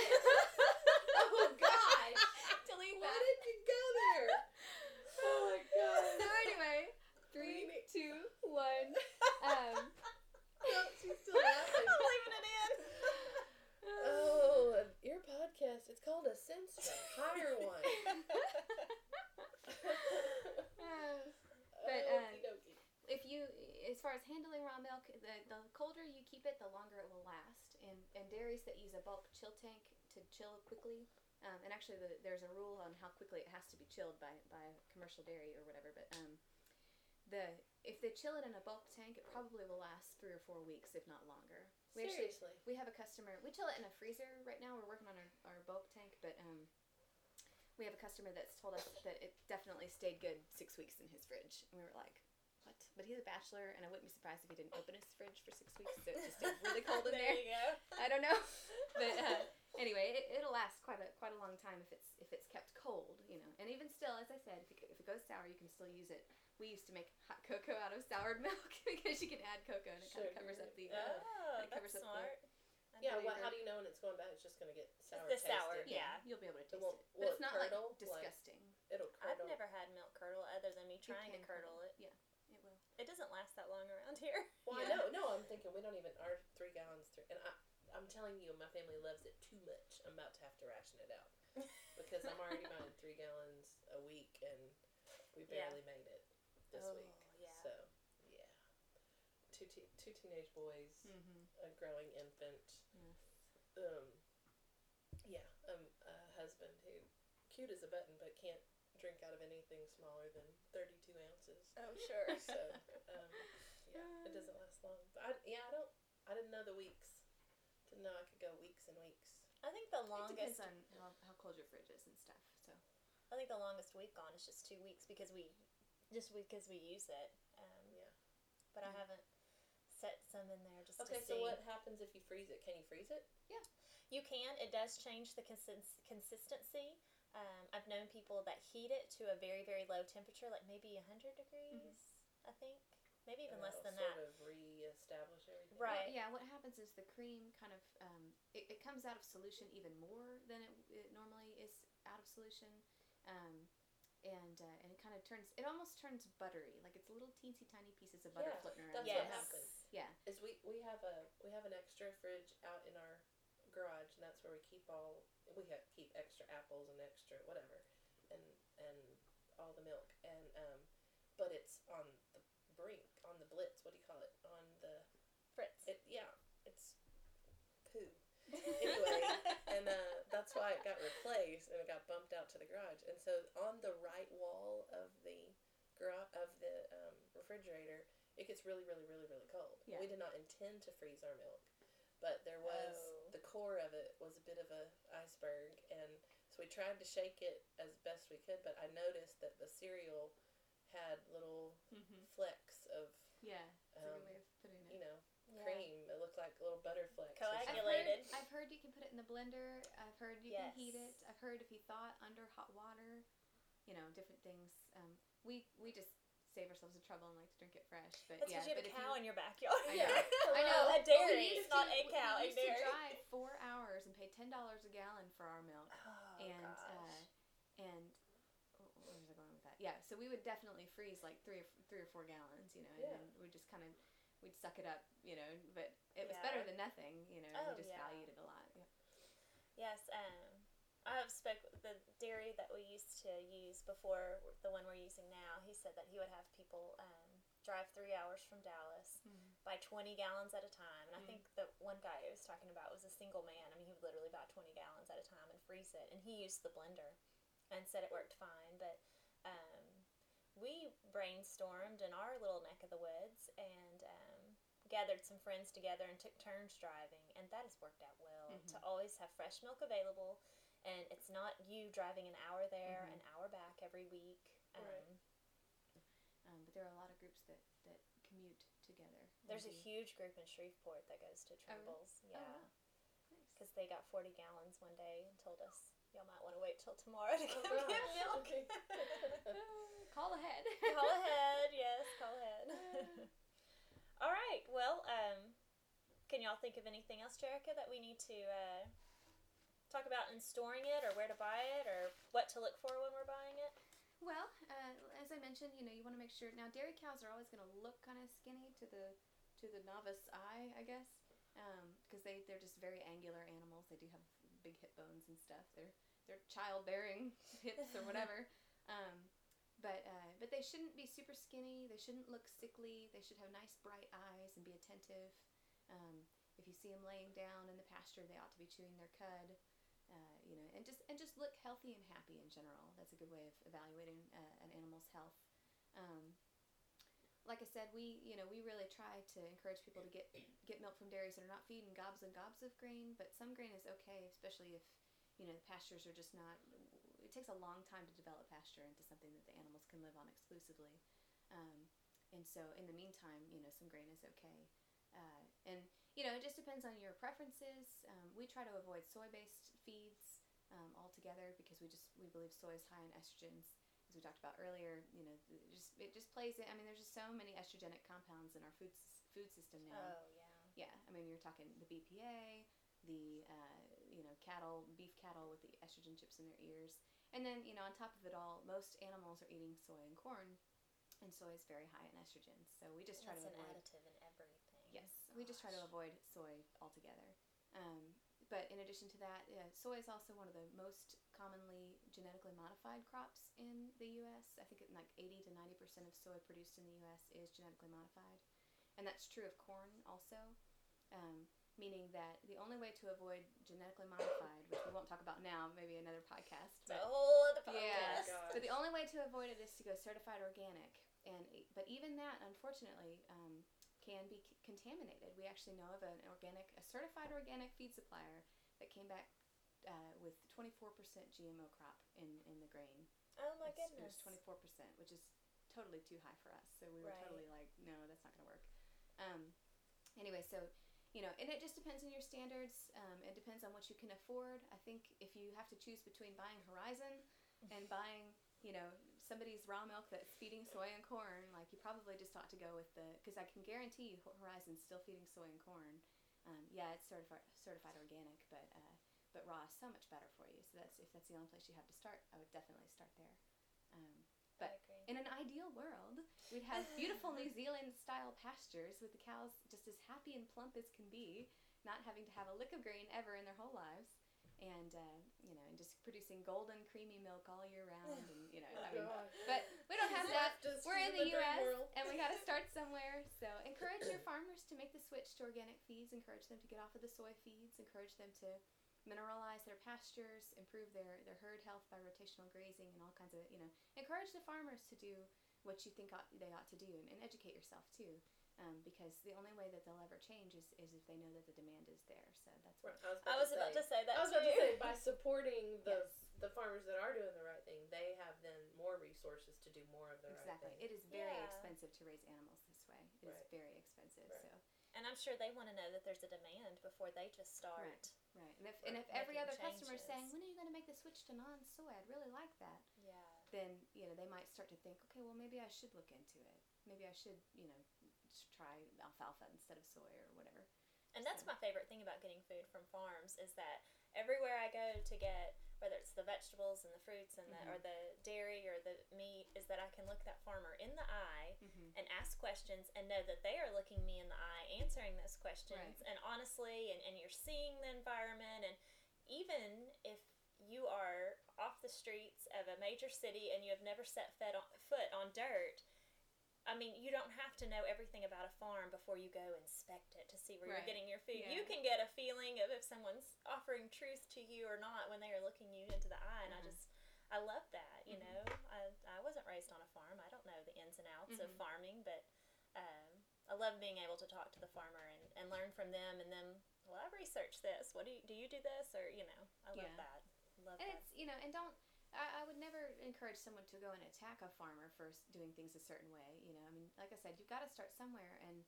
Oh gosh! Delete Why that. did you go there? Oh my god. So anyway, 3, 2, 1. No, she's still laughing. I'm leaving it in. Oh, your podcast. It's called a censor. Hire one. But, Okie dokie. if you, as far as handling raw milk, the colder you keep it, the longer it will last. And dairies that use a bulk chill tank to chill quickly, and actually there's a rule on how quickly it has to be chilled by commercial dairy or whatever. But if they chill it in a bulk tank, it probably will last 3 or 4 weeks, if not longer. Seriously. We have a customer. We chill it in a freezer right now. We're working on our bulk tank, but we have a customer that's told us that it definitely stayed good 6 weeks in his fridge, and we were like, "What?" But he's a bachelor, and I wouldn't be surprised if he didn't open his fridge for 6 weeks. So it just stayed really cold in There there. you go. I don't know, but anyway, it'll last quite a long time if it's kept cold, And even still, as I said, if it goes sour, you can still use it. We used to make hot cocoa out of soured milk because you can add cocoa and it kind of covers up the. Oh, it covers that's up the- smart. Yeah, flavor. how do you know when it's going bad? It's just going to get sour. The sour, tasted. yeah. You'll be able to It taste won't- it, will but it's it not curdle? like disgusting. It'll I've curdle. never had milk curdle other than me You trying to can curdle it. Yeah, it will. It doesn't last that long around here. Well, Yeah. I know. No, I'm thinking we don't even. Our 3 gallons. And I'm telling you, my family loves it too much. I'm about to have to ration it out because I'm already buying 3 gallons a week, and we Yeah. barely made it this Oh, week. yeah. So, yeah, two teenage boys, a growing infant. Yes. A husband who cute as a button, but can't drink out of anything smaller than 32 ounces. Oh, sure. So, it doesn't last long. But I didn't know the weeks. Didn't know I could go weeks and weeks. I think the It depends longest on how cold your fridge is and stuff. So I think the longest we've gone is just 2 weeks because we use it. Yeah. But I haven't set some in there just Okay, to so see. what happens if you freeze it? Can you freeze it? You can. It does change the consistency. I've known people that heat it to a very, very low temperature, like maybe 100 degrees, I think. Maybe even less than sort that. of reestablish everything. Right. Well, yeah, what happens is the cream kind of it comes out of solution even more than it normally is out of solution. and it kind of it almost turns buttery, like it's little teensy tiny pieces of butter Yeah, floating around. that's Yes. what happens. Yeah. Is we have an extra fridge out in our garage, and that's where we keep keep extra apples and extra whatever, and all the milk, and but it's on the brink, on the blitz. What do you call it? On the Fritz. it's poo. Anyway, and that's why it got replaced and it got bumped out to the garage. And so on the right wall of the refrigerator, it gets really, really, really, really cold. Yeah. We did not intend to freeze our milk, but there was the core of it was a bit of a iceberg, and so we tried to shake it as best we could. But I noticed that the cereal had little flecks of Yeah. That's a good way of putting it. cream. It looked like little butter flecks. Coagulated. I've heard you can put it in the blender. I've heard you can heat it. I've heard if you thaw it under hot water, different things. We just save ourselves the trouble and like to drink it fresh. But That's because you have a cow in your backyard. I know. I know. A dairy, not a cow, a We used to dairy. drive 4 hours and pay $10 a gallon for our milk. Oh, and gosh. where was I going with that? Yeah, so we would definitely freeze like three or 4 gallons, and then we just kind of we'd suck it up, but it was better than nothing, we just valued it a lot. Yeah. Yes, I have spoke with the dairy that we used to use before the one we're using now. He said that he would have people drive 3 hours from Dallas, buy 20 gallons at a time. And I think the one guy I was talking about was a single man. I mean, he would literally buy 20 gallons at a time and freeze it. And he used the blender and said it worked fine. But we brainstormed in our little neck of the woods and gathered some friends together and took turns driving. And that has worked out well to always have fresh milk available. And it's not you driving an hour there, an hour back every week. Right. But there are a lot of groups that commute together. There's a huge group in Shreveport that goes to Trumbull's. Oh, wow. Nice. Because they got 40 gallons one day and told us, y'all might want to wait till tomorrow to come gosh. get milk. Okay. Call ahead. Call ahead, yes, call ahead. All right, well, can y'all think of anything else, Jerica, that we need to talk about in storing it, or where to buy it, or what to look for when we're buying it? Well, as I mentioned, you want to make sure. Now, dairy cows are always going to look kind of skinny to the novice eye, I guess, because they're just very angular animals. They do have big hip bones and stuff. They're childbearing hips or whatever. But they shouldn't be super skinny. They shouldn't look sickly. They should have nice bright eyes and be attentive. If you see them laying down in the pasture, they ought to be chewing their cud. And just look healthy and happy in general. That's a good way of evaluating an animal's health. Like I said, we really try to encourage people to get milk from dairies that are not feeding gobs and gobs of grain, but some grain is okay, especially if the pastures are just not. It takes a long time to develop pasture into something that the animals can live on exclusively, and so in the meantime, some grain is okay. And it just depends on your preferences. We try to avoid soy-based feeds altogether because we believe soy is high in estrogens, as we talked about earlier. It just plays in. I mean, there's just so many estrogenic compounds in our food system now. Oh, yeah. Yeah, I mean, you're talking the BPA, the beef cattle with the estrogen chips in their ears, and then on top of it all, most animals are eating soy and corn, and soy is very high in estrogens. So we just try to avoid. It's an additive in everything. Yes, we just try to avoid soy altogether. But in addition to that, soy is also one of the most commonly genetically modified crops in the U.S. I think like 80 to 90% of soy produced in the U.S. is genetically modified. And that's true of corn also, meaning that the only way to avoid genetically modified, which we won't talk about now, maybe another podcast. It's a whole other podcast. Yeah, but the only way to avoid it is to go certified organic. But even that, unfortunately, can be contaminated. We actually know of a certified organic feed supplier that came back with 24% GMO crop in the grain. Oh my It goodness. was 24%, which is totally too high for us. So we were totally like, no, that's not going to work. Anyway, so and it just depends on your standards. It depends on what you can afford. I think if you have to choose between buying Horizon and buying somebody's raw milk that's feeding soy and corn, like you probably just ought to go with because I can guarantee you Horizon's still feeding soy and corn. Yeah, it's certified organic, but raw is so much better for you. So if that's the only place you have to start, I would definitely start there. ideal world, we'd have beautiful New Zealand-style pastures with the cows just as happy and plump as can be, not having to have a lick of grain ever in their whole lives, and and just producing golden, creamy milk all year round. And but we don't have that. We're in the U.S. and we got to start somewhere. So encourage your farmers to make the switch to organic feeds. Encourage them to get off of the soy feeds. Encourage them to mineralize their pastures, improve their herd health by rotational grazing and all kinds of, encourage the farmers to do what you think they ought to do, and educate yourself too, because the only way that they'll ever change is if they know that the demand is there. So that's what I was about to say that. I was about to say, by supporting the farmers that are doing the right thing, they have then more resources to do more of the right thing. It is very expensive to raise animals this way. It is very expensive. Right. So. And I'm sure they want to know that there's a demand before they just start. Right. And if every other customer is saying, changes. when are you going to make the switch to non-soy? I'd really like that. Yeah. Then, they might start to think, okay, well, maybe I should look into it. Maybe I should, just try alfalfa instead of soy or whatever. And that's my favorite thing about getting food from farms is that everywhere I go to get, whether it's the vegetables and the fruits and or the dairy or the meat, is that I can look that farmer in the eye and ask questions and know that they are looking me in the eye, answering those questions. And honestly, and you're seeing the environment. And even if you are off the streets of a major city and you have never set foot on dirt, I mean, you don't have to know everything about a farm before you go inspect it to see where you're getting your food. Yeah. You can get a feeling of if someone's offering truth to you or not when they are looking you into the eye. And I love that, you know. I wasn't raised on a farm. I don't know the ins and outs of farming, but I love being able to talk to the farmer and learn from them. And then, well, I researched this. What do you do this? Or, I love that. It's, and don't, I would never encourage someone to go and attack a farmer for doing things a certain way. I mean, like I said, you've got to start somewhere. And,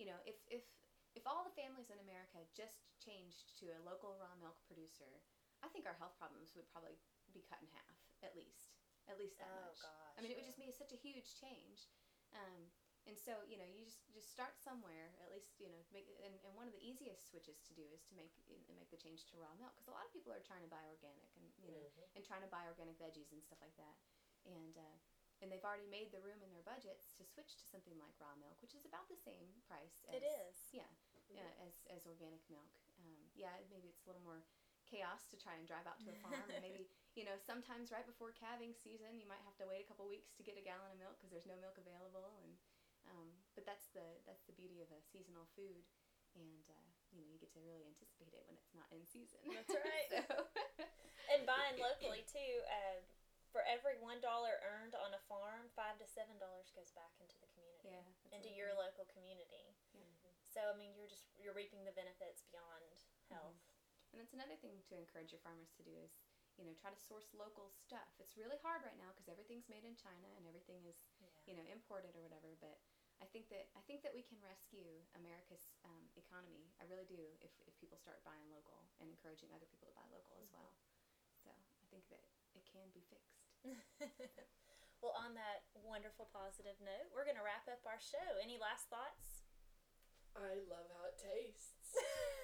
if all the families in America just changed to a local raw milk producer, I think our health problems would probably be cut in half, at least that much. Gosh, I mean, it would just be such a huge change. And so, you just start somewhere, at least, make, and one of the easiest switches to do is to make the change to raw milk, because a lot of people are trying to buy organic and, and trying to buy organic veggies and stuff like that. And they've already made the room in their budgets to switch to something like raw milk, which is about the same price as, it is. As organic milk. Maybe it's a little more chaos to try and drive out to a farm, and maybe, sometimes right before calving season, you might have to wait a couple weeks to get a gallon of milk because there's no milk available. And but that's the beauty of a seasonal food, and you get to really anticipate it when it's not in season. That's right. And buying locally too. For every $1 earned on a farm, $5 to $7 goes back into the community, into your local community. So I mean, you're reaping the benefits beyond health. And that's another thing to encourage your farmers to do is, try to source local stuff. It's really hard right now because everything's made in China and everything is, imported or whatever. But I think that we can rescue America's economy. I really do if people start buying local and encouraging other people to buy local as well. So I think that it can be fixed. Well, on that wonderful positive note, we're going to wrap up our show. Any last thoughts? I love how it tastes.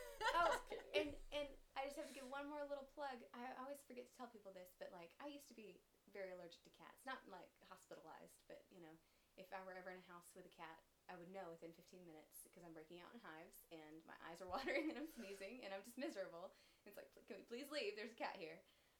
And I just have to give one more little plug. I always forget to tell people this, but I used to be very allergic to cats. Not hospitalized, but if I were ever in a house with a cat, I would know within 15 minutes because I'm breaking out in hives and my eyes are watering and I'm sneezing and I'm just miserable. It's like, can we please leave? There's a cat here.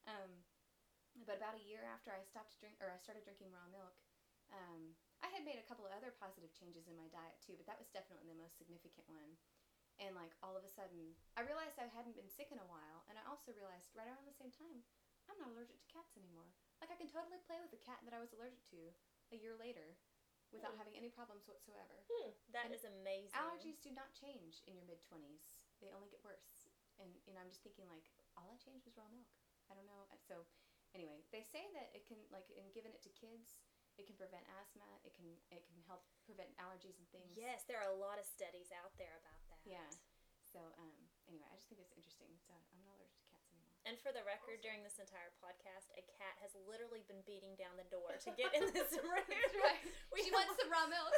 But about a year after I started drinking raw milk, I had made a couple of other positive changes in my diet too, but that was definitely the most significant one. And all of a sudden, I realized I hadn't been sick in a while, and I also realized right around the same time, I'm not allergic to cats anymore. I can totally play with a cat that I was allergic to a year later without having any problems whatsoever. That is amazing. Allergies do not change in your mid-20s. They only get worse. And I'm just thinking all I changed was raw milk. I don't know. So anyway, they say that it can, in giving it to kids, it can prevent asthma. It can help prevent allergies and things. Yes, there are a lot of studies out there about that. Yeah. So anyway, I just think it's interesting. So I'm not allergic to cats anymore. And for the record, during this entire podcast, a cat has literally been beating down the door to get in this room. That's right. She wants some raw milk.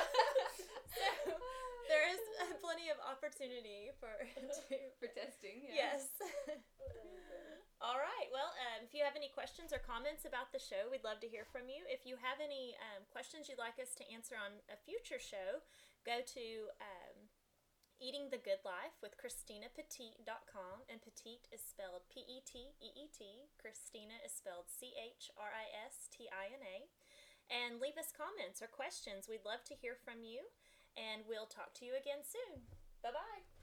So there is plenty of opportunity for testing. Yeah. Yes. All right. Well, if you you have any questions or comments about the show, we'd love to hear from you. If you have any questions you'd like us to answer on a future show, go to Eating the Good Life with ChristinaPetite.com, and Petite is spelled P-E-T-E-E-T. Christina is spelled C-H-R-I-S-T-I-N-A. And leave us comments or questions. We'd love to hear from you, and we'll talk to you again soon. Bye-bye.